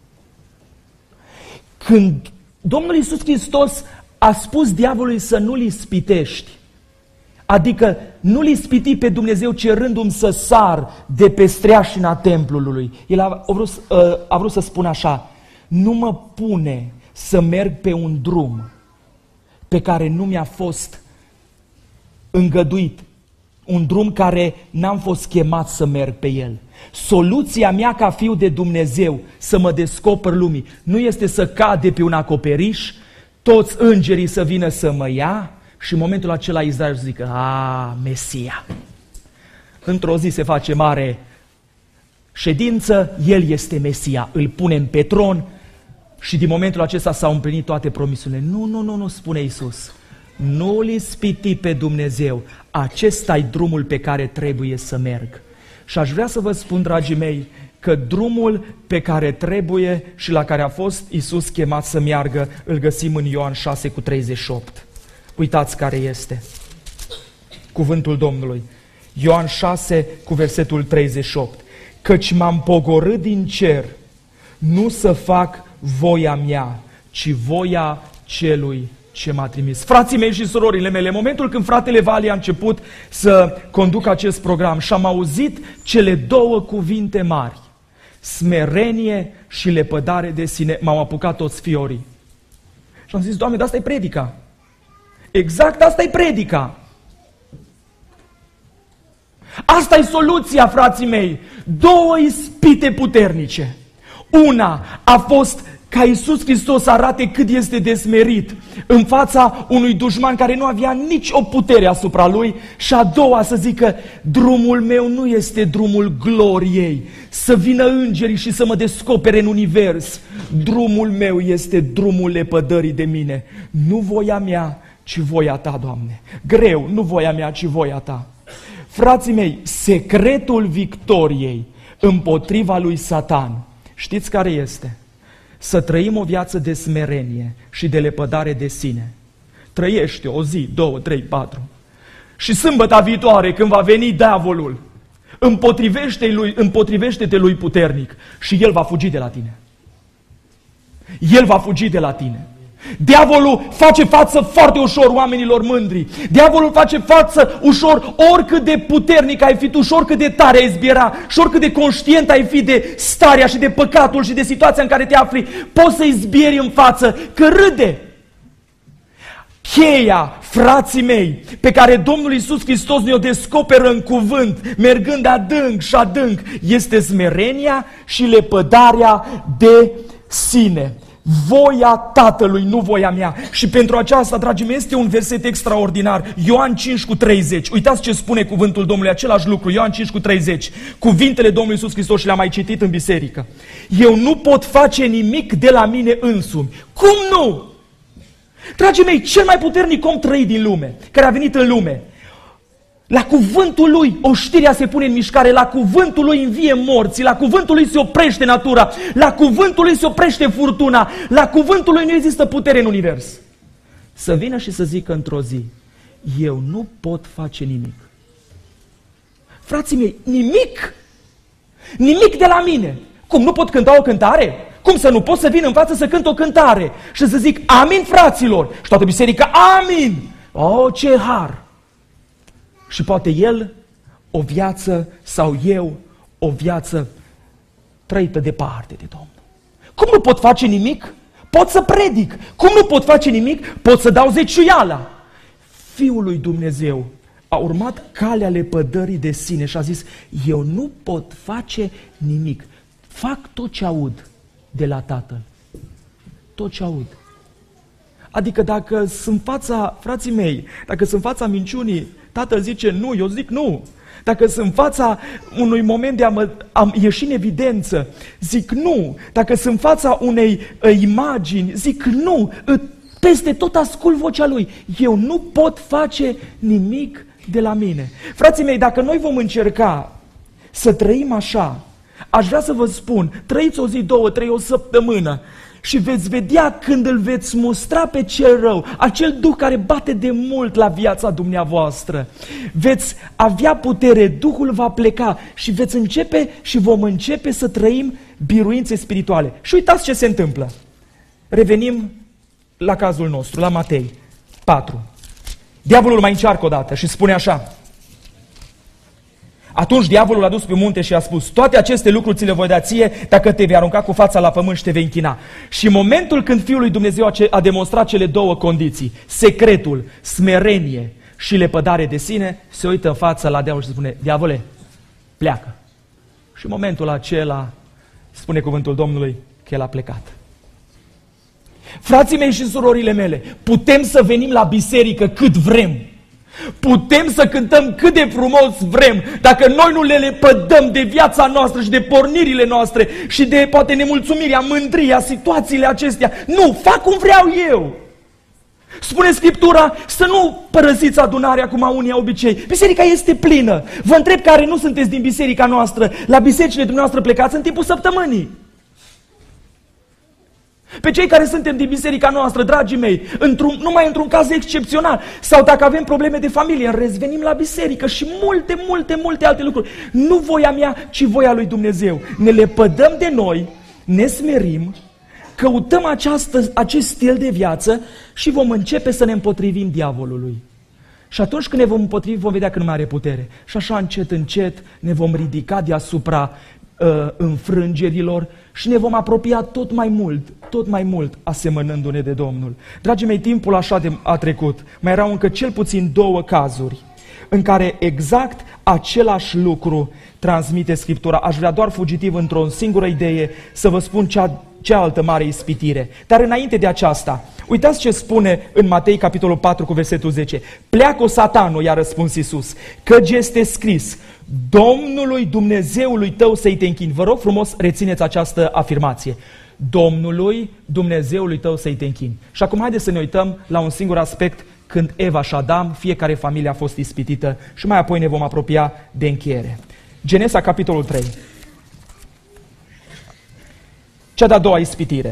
Speaker 1: Când Domnul Iisus Hristos a spus diavolului să nu-l ispitești, adică nu-l ispiti pe Dumnezeu cerându-mi să sar de pe streașina templului, el a, a, vrut, a vrut să spună așa: nu mă pune să merg pe un drum pe care nu mi-a fost îngăduit, un drum care n-am fost chemat să merg pe el. Soluția mea ca fiu de Dumnezeu să mă descoper lumii nu este să cad de pe un acoperiș, toți îngerii să vină să mă ia și în momentul acela Israel să zică: a, Mesia. Într-o zi se face mare ședință, el este Mesia, îl punem pe tron și din momentul acesta s-au împlinit toate promisiunile. Nu, nu, nu, nu, spune Iisus. Nu-L ispiti pe Dumnezeu, acesta-i drumul pe care trebuie să merg. Și aș vrea să vă spun, dragii mei, că drumul pe care trebuie și la care a fost Iisus chemat să meargă, îl găsim în Ioan șase cu treizeci și opt. Uitați care este cuvântul Domnului. Ioan șase cu versetul treizeci și opt. Căci m-am pogorât din cer, nu să fac voia mea, ci voia celui ce m-a trimis. Frații mei și surorile mele, în momentul când fratele Vali a început să conducă acest program și am auzit cele două cuvinte mari, smerenie și lepădare de sine, m-au apucat toți fiorii. Și am zis: Doamne, dar asta e predica. Exact asta e predica. Asta e soluția, frații mei. Două ispite puternice. Una a fost ca Iisus Hristos să arate cât este de smerit în fața unui dușman care nu avea nici o putere asupra lui, și a doua să zică: drumul meu nu este drumul gloriei, să vină îngerii și să mă descopere în univers. Drumul meu este drumul lepădării de mine. Nu voia mea, ci voia ta, Doamne. Greu, nu voia mea, ci voia ta. Frații mei, secretul victoriei împotriva lui Satan, știți care este? Să trăim o viață de smerenie și de lepădare de sine. Trăiește o zi, două, trei, patru. Și sâmbăta viitoare, când va veni diavolul, împotrivește-te lui, împotrivește-te lui puternic și el va fugi de la tine. El va fugi de la tine. Diavolul face față foarte ușor oamenilor mândri. Diavolul face față ușor oricât de puternic ai fi tu, și oricât de tare ai zbiera, și oricât de conștient ai fi de starea și de păcatul și de situația în care te afli. Poți să-i zbieri în față, că râde. Cheia, frații mei, pe care Domnul Iisus Hristos ne-o descoperă în cuvânt, mergând adânc și adânc, este smerenia și lepădarea de sine. Voia Tatălui, nu voia mea. Și pentru aceasta, dragii mei, este un verset extraordinar. Ioan cinci cu treizeci. Uitați ce spune cuvântul Domnului, același lucru. Ioan cinci cu treizeci. Cuvintele Domnului Iisus Hristos și le-am mai citit în biserică. Eu nu pot face nimic de la mine însumi. Cum nu? Dragii mei, cel mai puternic om trăit din lume, care a venit în lume, la cuvântul lui oștirea se pune în mișcare, la cuvântul lui învie morții, la cuvântul lui se oprește natura, la cuvântul lui se oprește furtuna, la cuvântul lui nu există putere în univers. Să vină și să zică într-o zi, eu nu pot face nimic. Frații mei, nimic? Nimic de la mine. Cum, nu pot cânta o cântare? Cum să nu pot să vin în față să cânt o cântare și să zic amin, fraților? Și toată biserica, amin! Oh, ce har! Și poate el o viață sau eu o viață trăită departe de Domnul. Cum nu pot face nimic? Pot să predic. Cum nu pot face nimic? Pot să dau zeciuiala. Fiul lui Dumnezeu a urmat calea lepădării de sine și a zis, eu nu pot face nimic. Fac tot ce aud de la Tatăl. Tot ce aud. Adică dacă sunt în fața, frații mei, dacă sunt în fața minciunii, Tatăl zice nu, eu zic nu. Dacă sunt în fața unui moment de a, mă, a ieși în evidență, zic nu. Dacă sunt în fața unei uh, imagini, zic nu. Peste tot ascult vocea lui. Eu nu pot face nimic de la mine. Frații mei, dacă noi vom încerca să trăim așa, aș vrea să vă spun, trăiți o zi, două, trei, o săptămână și veți vedea când îl veți mustra pe cel rău, acel duh care bate de mult la viața dumneavoastră. Veți avea putere, Duhul va pleca și veți începe și vom începe să trăim biruințe spirituale. Și uitați ce se întâmplă. Revenim la cazul nostru, la Matei patru. Diavolul mai încearcă o dată și spune așa. Atunci diavolul l-a dus pe munte și a spus, toate aceste lucruri ți le voi da ție dacă te vei arunca cu fața la pământ și te vei închina. Și în momentul când Fiul lui Dumnezeu a demonstrat cele două condiții, secretul, smerenie și lepădare de sine, se uită în fața la diavol și spune, diavole, pleacă. Și în momentul acela, spune cuvântul Domnului, că el a plecat. Frații mei și surorile mele, putem să venim la biserică cât vrem. Putem să cântăm cât de frumos vrem, dacă noi nu le lepădăm de viața noastră și de pornirile noastre și de poate nemulțumirea, mândria, situațiile acestea. Nu, fac cum vreau eu. Spune Scriptura să nu părăsiți adunarea cum au unii obicei. Biserica este plină. Vă întreb care nu sunteți din biserica noastră, la bisericile dumneavoastră plecați în timpul săptămânii. Pe cei care suntem din biserica noastră, dragii mei, într-un, numai într-un caz excepțional, sau dacă avem probleme de familie, în rest venim la biserică și multe, multe, multe alte lucruri. Nu voia mea, ci voia lui Dumnezeu. Ne lepădăm de noi, ne smerim, căutăm această, acest stil de viață și vom începe să ne împotrivim diavolului. Și atunci când ne vom împotrivi, vom vedea că nu mai are putere. Și așa încet, încet ne vom ridica deasupra uh, înfrângerilor și ne vom apropia tot mai mult, tot mai mult asemănându-ne de Domnul. Dragii mei, timpul așa de a trecut. Mai erau încă cel puțin două cazuri în care exact același lucru transmite Scriptura. Aș vrea doar fugitiv într-o singură idee să vă spun cea, cealaltă mare ispitire. Dar înainte de aceasta, uitați ce spune în Matei capitolul patru cu versetul zece. Pleacă satanul, i-a răspuns Iisus, căci este scris, Domnului Dumnezeului tău să-i te închini. Vă rog frumos, rețineți această afirmație. Domnului Dumnezeului tău să-i te închini. Și acum haideți să ne uităm la un singur aspect când Eva și Adam, fiecare familie a fost ispitită și mai apoi ne vom apropia de încheiere. Genesa capitolul trei. Cea de-a doua ispitire.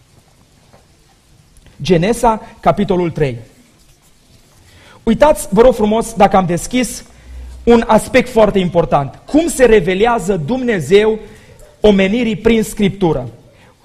Speaker 1: Genesa capitolul trei. Uitați, vă rog frumos, dacă am deschis un aspect foarte important. Cum se revelează Dumnezeu omenirii prin Scriptură?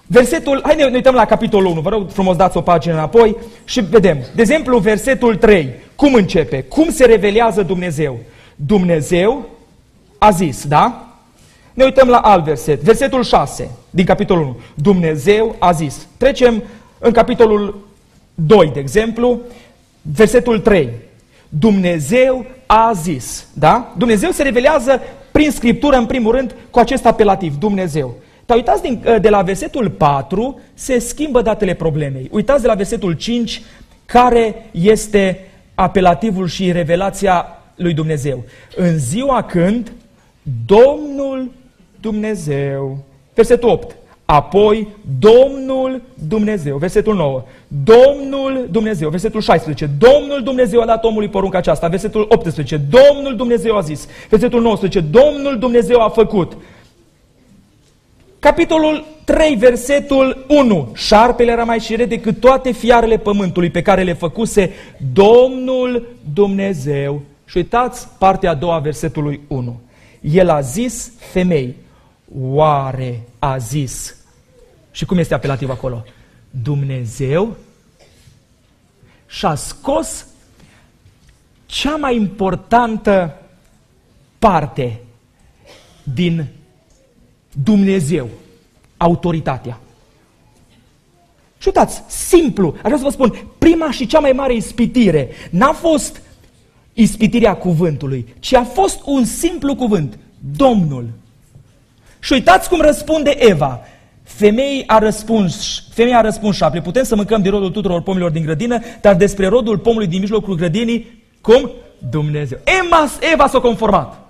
Speaker 1: Versetul, hai ne uităm la capitolul unu, vă rog frumos dați o pagină înapoi și vedem. De exemplu, versetul trei, cum începe? Cum se revelează Dumnezeu? Dumnezeu a zis, da? Ne uităm la alt verset, versetul șase din capitolul unu. Dumnezeu a zis. Trecem în capitolul doi, de exemplu, versetul trei. Dumnezeu a zis, da? Dumnezeu se revelează prin Scriptură, în primul rând, cu acest apelativ, Dumnezeu. Dar uitați, din, de la versetul patru se schimbă datele problemei. Uitați de la versetul cinci care este apelativul și revelația lui Dumnezeu. În ziua când Domnul Dumnezeu, versetul opt, apoi Domnul Dumnezeu, versetul nouă, Domnul Dumnezeu, versetul șaisprezece, Domnul Dumnezeu a dat omului porunca aceasta, versetul optsprezece, Domnul Dumnezeu a zis, versetul nouăsprezece, Domnul Dumnezeu a făcut. Capitolul trei, versetul unu, șarpele era mai șiret decât toate fiarele pământului pe care le făcuse Domnul Dumnezeu. Și uitați partea a doua, versetului unu. El a zis femei, oare a zis? Și cum este apelativ acolo? Dumnezeu și-a scos cea mai importantă parte din Dumnezeu, autoritatea. Și uitați, simplu, aș vrea să vă spun, prima și cea mai mare ispitire n-a fost ispitirea cuvântului, ci a fost un simplu cuvânt, Domnul. Și uitați cum răspunde Eva. Femeia a răspuns, femeia a răspuns șarpele, putem să mâncăm din rodul tuturor pomilor din grădină, dar despre rodul pomului din mijlocul grădinii, cum? Dumnezeu. Eva, Eva s-a conformat.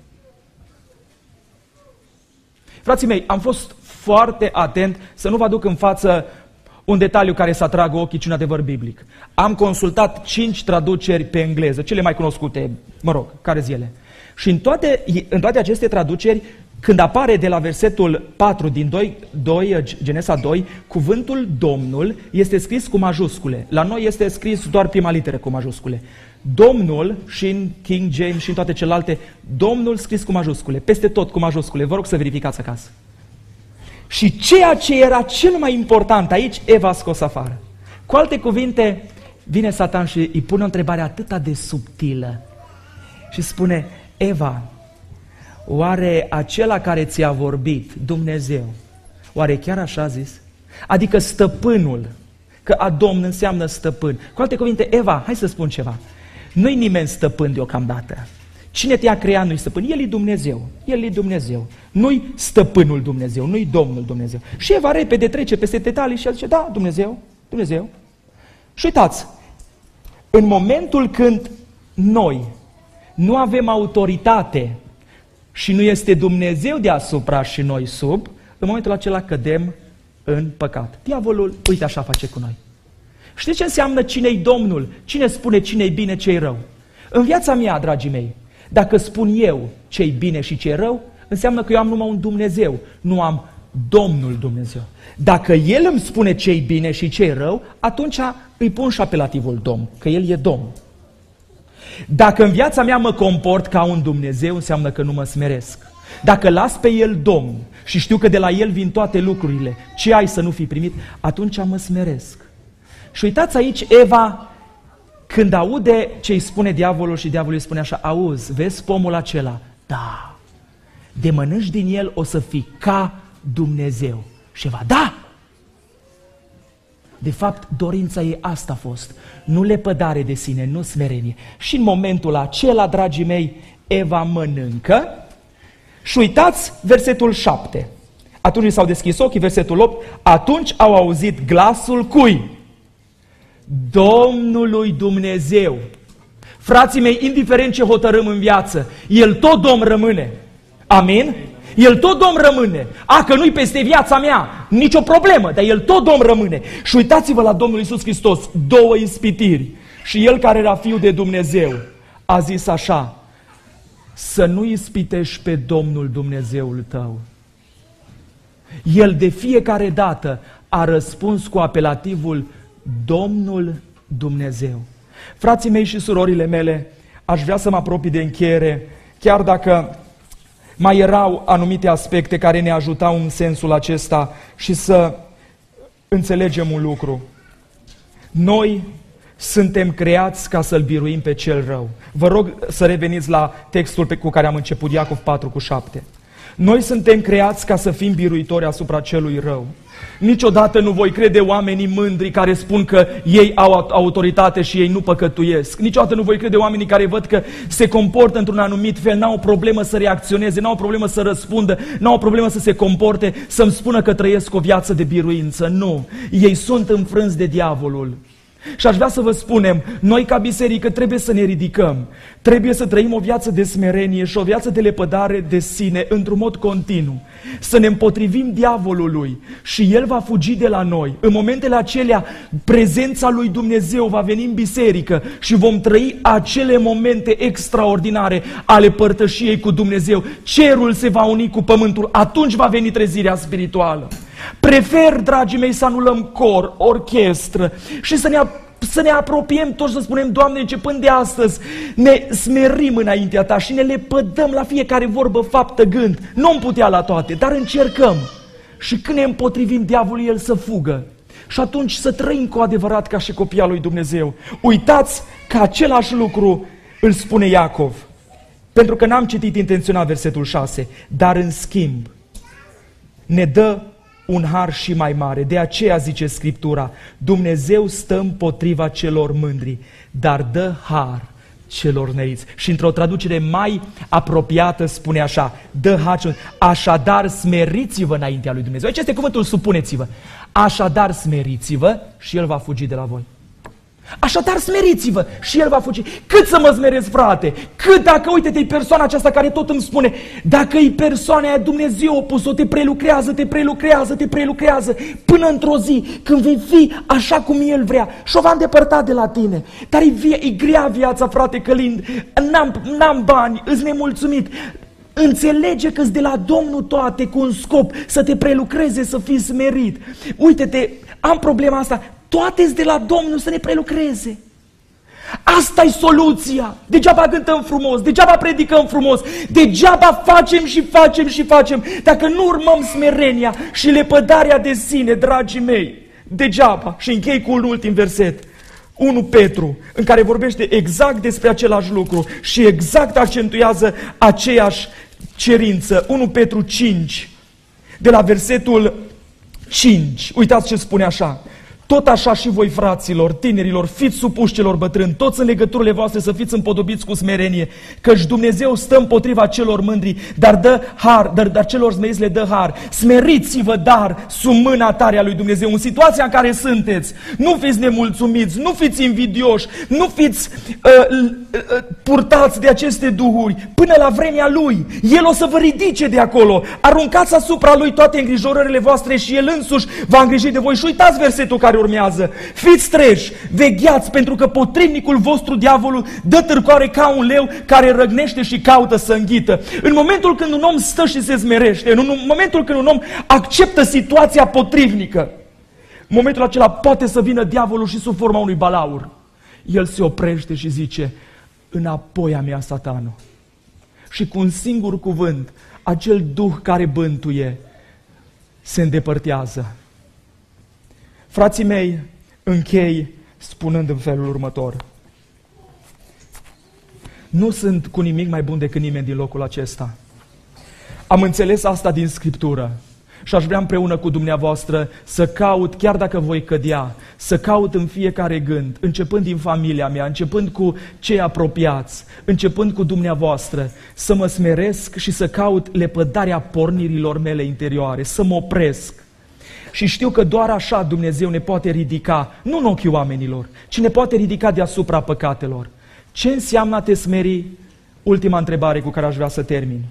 Speaker 1: Frații mei, am fost foarte atent să nu vă aduc în față un detaliu care să atragă ochii, ci un adevăr biblic. Am consultat cinci traduceri pe engleză, cele mai cunoscute, mă rog, care zi ele. Și în toate, în toate aceste traduceri, când apare de la versetul patru din doi, doi, Genesa doi, cuvântul Domnul este scris cu majuscule. La noi este scris doar prima literă cu majuscule. Domnul, și în King James și în toate celelalte, Domnul scris cu majuscule, peste tot cu majuscule. Vă rog să verificați acasă. Și ceea ce era cel mai important aici, Eva a scos afară. Cu alte cuvinte, vine Satan și îi pune o întrebare atât de subtilă și spune, Eva, oare acela care ți-a vorbit, Dumnezeu, oare chiar așa a zis? Adică stăpânul, că a Domn înseamnă stăpân. Cu alte cuvinte, Eva, hai să spun ceva, nu-i nimeni stăpân deocamdată. Cine te-a creat nu-i stăpân, El e Dumnezeu, El e Dumnezeu. Nu-i stăpânul Dumnezeu, nu-i Domnul Dumnezeu. Și Eva repede trece peste detalii și el zice, da, Dumnezeu, Dumnezeu. Și uitați, în momentul când noi nu avem autoritate și nu este Dumnezeu deasupra și noi sub, în momentul acela cădem în păcat. Diavolul, uite așa face cu noi. Știți ce înseamnă cine-i Domnul? Cine spune cine-i bine, ce-i rău? În viața mea, dragii mei, dacă spun eu ce-i bine și ce-i rău, înseamnă că eu am numai un Dumnezeu, nu am Domnul Dumnezeu. Dacă El îmi spune ce-i bine și ce-i rău, atunci îi pun și apelativul Domn, că El e Domn. Dacă în viața mea mă comport ca un Dumnezeu, înseamnă că nu mă smeresc. Dacă las pe El Domn și știu că de la El vin toate lucrurile, ce ai să nu fi primit, atunci mă smeresc. Și uitați aici, Eva, când aude ce îi spune diavolul și diavolul îi spune așa, auzi, vezi pomul acela? Da. De mănânci din el o să fii ca Dumnezeu. Și Eva, da! De fapt, dorința ei asta a fost. Nu lepădare de sine, nu smerenie. Și în momentul acela, dragii mei, Eva mănâncă și uitați versetul șapte. Atunci s-au deschis ochii, versetul opt, atunci au auzit glasul cui? Domnului Dumnezeu. Frații mei, indiferent ce hotărâm în viață, El tot Domn rămâne. Amin? El tot Domn rămâne. A, că nu-i peste viața mea, nicio problemă, dar El tot Domn rămâne. Și uitați-vă la Domnul Iisus Hristos, două ispitiri. Și El care era Fiul de Dumnezeu a zis așa, să nu ispitești pe Domnul Dumnezeul tău. El de fiecare dată a răspuns cu apelativul Domnul Dumnezeu. Frații mei și surorile mele, aș vrea să mă apropii de încheiere, chiar dacă mai erau anumite aspecte care ne ajutau în sensul acesta și să înțelegem un lucru. Noi suntem creați ca să-L biruim pe cel rău. Vă rog să reveniți la textul pe cu care am început, Iacov patru cu șapte. Noi suntem creați ca să fim biruitori asupra celui rău. Niciodată nu voi crede oamenii mândri care spun că ei au autoritate și ei nu păcătuiesc. Niciodată nu voi crede oamenii care văd că se comportă într-un anumit fel, n-au o problemă să reacționeze, n-au o problemă să răspundă, n-au o problemă să se comporte, să-mi spună că trăiesc o viață de biruință. Nu, ei sunt înfrânți de diavolul. Și aș vrea să vă spunem, noi ca biserică trebuie să ne ridicăm, trebuie să trăim o viață de smerenie și o viață de lepădare de sine într-un mod continuu, să ne împotrivim diavolului și el va fugi de la noi. În momentele acelea, prezența lui Dumnezeu va veni în biserică și vom trăi acele momente extraordinare ale părtășiei cu Dumnezeu. Cerul se va uni cu pământul, atunci va veni trezirea spirituală. Prefer, dragii mei, să anulăm cor, orchestră și să ne, să ne apropiem toți, să spunem, Doamne, începând de astăzi, ne smerim înaintea Ta și ne lepădăm la fiecare vorbă, faptă, gând. Nu-mi putea la toate, dar încercăm. Și când ne împotrivim diavolului, el să fugă. Și atunci să trăim cu adevărat ca și copii al lui Dumnezeu. Uitați că același lucru îl spune Iacov. Pentru că n-am citit intenționat versetul șase. Dar în schimb, ne dă un har și mai mare. De aceea zice Scriptura, Dumnezeu stă împotriva celor mândri, dar dă har celor neriți. Și într-o traducere mai apropiată spune așa, dă har celor... Așadar smeriți-vă înaintea lui Dumnezeu. Aici este cuvântul supuneți-vă. Așadar smeriți-vă și El va fugi de la voi. Așadar smeriți-vă și El va fugi. Cât să mă smeresc, frate? Cât dacă, uite-te, persoana aceasta care tot îmi spune, dacă e persoana aia, Dumnezeu a pus-o, te prelucrează, te prelucrează, te prelucrează, până într-o zi, când vei fi așa cum El vrea și o va îndepărta de la tine. Dar e, vie, e grea viața, frate Călind, n-am, n-am bani, îți nemulțumit. Înțelege că-s de la Domnul toate cu un scop, să te prelucreze, să fii smerit. Uite-te, am problema asta, toate-s de la Domnul să ne prelucreze. Asta e soluția. Degeaba cântăm frumos, degeaba predicăm frumos, degeaba facem și facem și facem, dacă nu urmăm smerenia și lepădarea de sine, dragii mei, degeaba. Și închei cu un ultim verset. unu Petru, în care vorbește exact despre același lucru și exact accentuează aceeași cerință. unu Petru cinci, de la versetul cinci. Uitați ce spune așa. Tot așa și voi, fraților, tinerilor, fiți supuși celor bătrâni, toți în legăturile voastre să fiți împodobiți cu smerenie, căci Dumnezeu stă împotriva celor mândri, dar dă har, dar, dar celor smeriți le dă har. Smeriți-vă, dar, sub mâna tare a lui Dumnezeu. În situația în care sunteți, nu fiți nemulțumiți, nu fiți invidioși, nu fiți uh, uh, purtați de aceste duhuri, până la vremea Lui. El o să vă ridice de acolo. Aruncați asupra Lui toate îngrijorările voastre și El însuși va îngriji de voi. Și uitați versetul care urmează. Fiți treji, vegheați, pentru că potrivnicul vostru, diavolul, dă târcoare ca un leu care răgnește și caută să înghită. În momentul când un om stă și se smerește, în momentul când un om acceptă situația potrivnică, în momentul acela poate să vină diavolul și sub forma unui balaur. El se oprește și zice, înapoi a mea, Satano. Și cu un singur cuvânt, acel duh care bântuie se îndepărtează. Frații mei, închei spunând în felul următor. Nu sunt cu nimic mai bun decât nimeni din locul acesta. Am înțeles asta din Scriptură și aș vrea împreună cu dumneavoastră să caut, chiar dacă voi cădea, să caut în fiecare gând, începând din familia mea, începând cu cei apropiați, începând cu dumneavoastră, să mă smeresc și să caut lepădarea pornirilor mele interioare, să mă opresc. Și știu că doar așa Dumnezeu ne poate ridica, nu în ochii oamenilor, ci ne poate ridica deasupra păcatelor. Ce înseamnă a te smeri? Ultima întrebare cu care aș vrea să termin.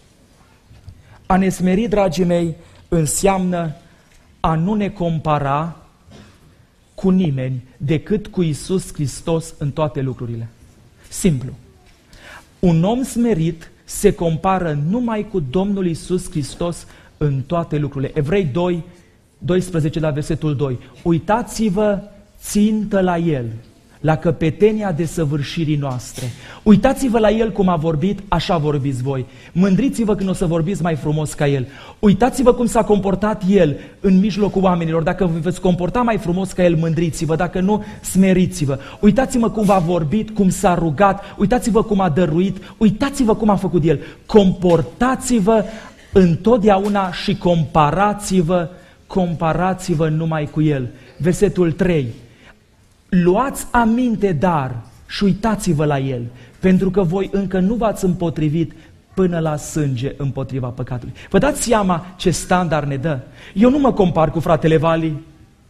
Speaker 1: A ne smeri, dragii mei, înseamnă a nu ne compara cu nimeni decât cu Iisus Hristos în toate lucrurile. Simplu. Un om smerit se compară numai cu Domnul Iisus Hristos în toate lucrurile. Evrei doi, doisprezece la versetul doi. Uitați-vă țintă la El. la căpetenia desăvârșirii noastre. Uitați-vă la El cum a vorbit, așa vorbiți voi. Mândriți-vă când o să vorbiți mai frumos ca El. Uitați-vă cum s-a comportat El în mijlocul oamenilor. Dacă vă veți comporta mai frumos ca El, mândriți-vă. Dacă nu, smeriți-vă. Uitați-vă cum a vorbit, cum s-a rugat. Uitați-vă cum a dăruit. Uitați-vă cum a făcut El. Comportați-vă întotdeauna și comparați-vă, comparați-vă numai cu El. Versetul trei. Luați aminte, dar, și uitați-vă la El, pentru că voi încă nu v-ați împotrivit până la sânge împotriva păcatului. Vă dați seama ce standard ne dă? Eu nu mă compar cu fratele Vali.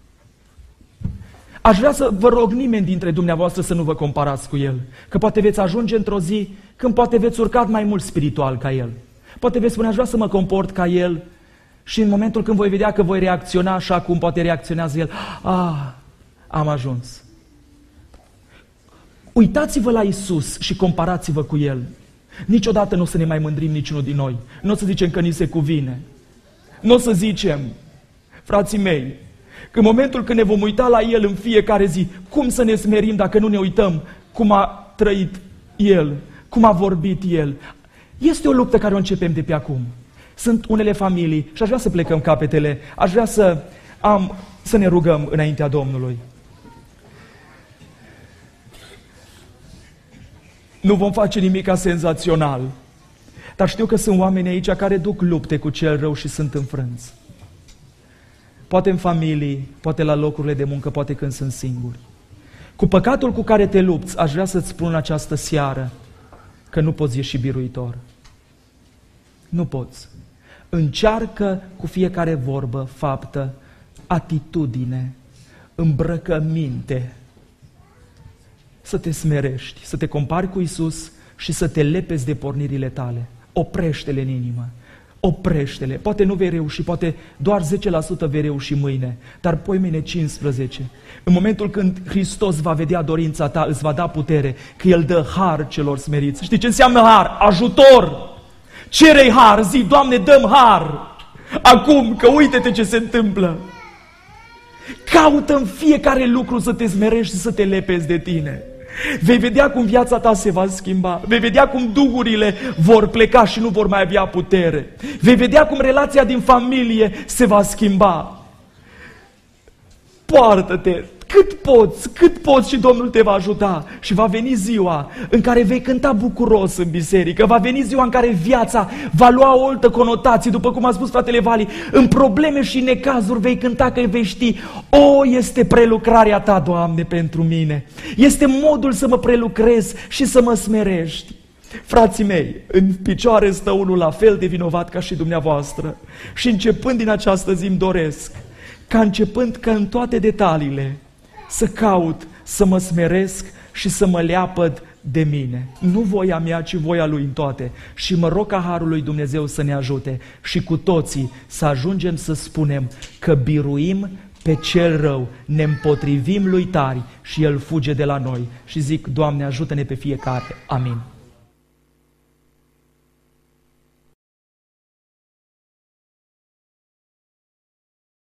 Speaker 1: Aș vrea să vă rog nimeni dintre dumneavoastră să nu vă comparați cu el, că poate veți ajunge într-o zi când poate veți urca mai mult spiritual ca el. Poate veți spune, aș vrea să mă comport ca el și în momentul când voi vedea că voi reacționa așa cum poate reacționează el, ah, am ajuns. Uitați-vă la Iisus și comparați-vă cu El. Niciodată nu o să ne mai mândrim niciunul din noi. Nu o să zicem că ni se cuvine. Nu o să zicem, frații mei, că în momentul când ne vom uita la El în fiecare zi, cum să ne smerim dacă nu ne uităm cum a trăit El, cum a vorbit El. Este o luptă care o începem de pe acum. Sunt unele familii și aș vrea să plecăm capetele, aș vrea să, am, să ne rugăm înaintea Domnului. Nu vom face nimic senzațional, dar știu că sunt oameni aici care duc lupte cu cel rău și sunt înfrânți. Poate în familii, poate la locurile de muncă, poate când sunt singuri. Cu păcatul cu care te lupți, aș vrea să-ți spun în această seară că nu poți ieși biruitor. Nu poți. Încearcă cu fiecare vorbă, faptă, atitudine, îmbrăcăminte, să te smerești, să te compari cu Iisus și să te lepezi de pornirile tale. Oprește-le în inimă. Oprește-le. Poate nu vei reuși, poate doar zece la sută vei reuși mâine, dar poimâine cincisprezece la sută. În momentul când Hristos va vedea dorința ta, îți va da putere, că El dă har celor smeriți. Știi ce înseamnă har? Ajutor! Cere-i har, zi, Doamne, dăm har! Acum, că uite-te ce se întâmplă! Caută în fiecare lucru să te smerești și să te lepezi de tine. Vei vedea cum viața ta se va schimba. Vei vedea cum duhurile vor pleca și nu vor mai avea putere. Vei vedea cum relația din familie se va schimba. Poartă-te cât poți, cât poți și Domnul te va ajuta. Și va veni ziua în care vei cânta bucuros în biserică. Va veni ziua în care viața va lua o altă conotație. După cum a spus fratele Vali, în probleme și necazuri vei cânta că vei ști, o, este prelucrarea ta, Doamne, pentru mine. Este modul să mă prelucrez și să mă smerești. Frații mei, în picioare stă unul la fel de vinovat ca și dumneavoastră. Și începând din această zi îmi doresc ca începând că în toate detaliile să caut, să mă smeresc și să mă leapăd de mine. Nu voia mea, ci voia Lui în toate. Și mă rog ca Harul lui Dumnezeu să ne ajute și cu toții să ajungem să spunem că biruim pe cel rău, ne împotrivim lui tari și el fuge de la noi. Și zic, Doamne, ajută-ne pe fiecare. Amin.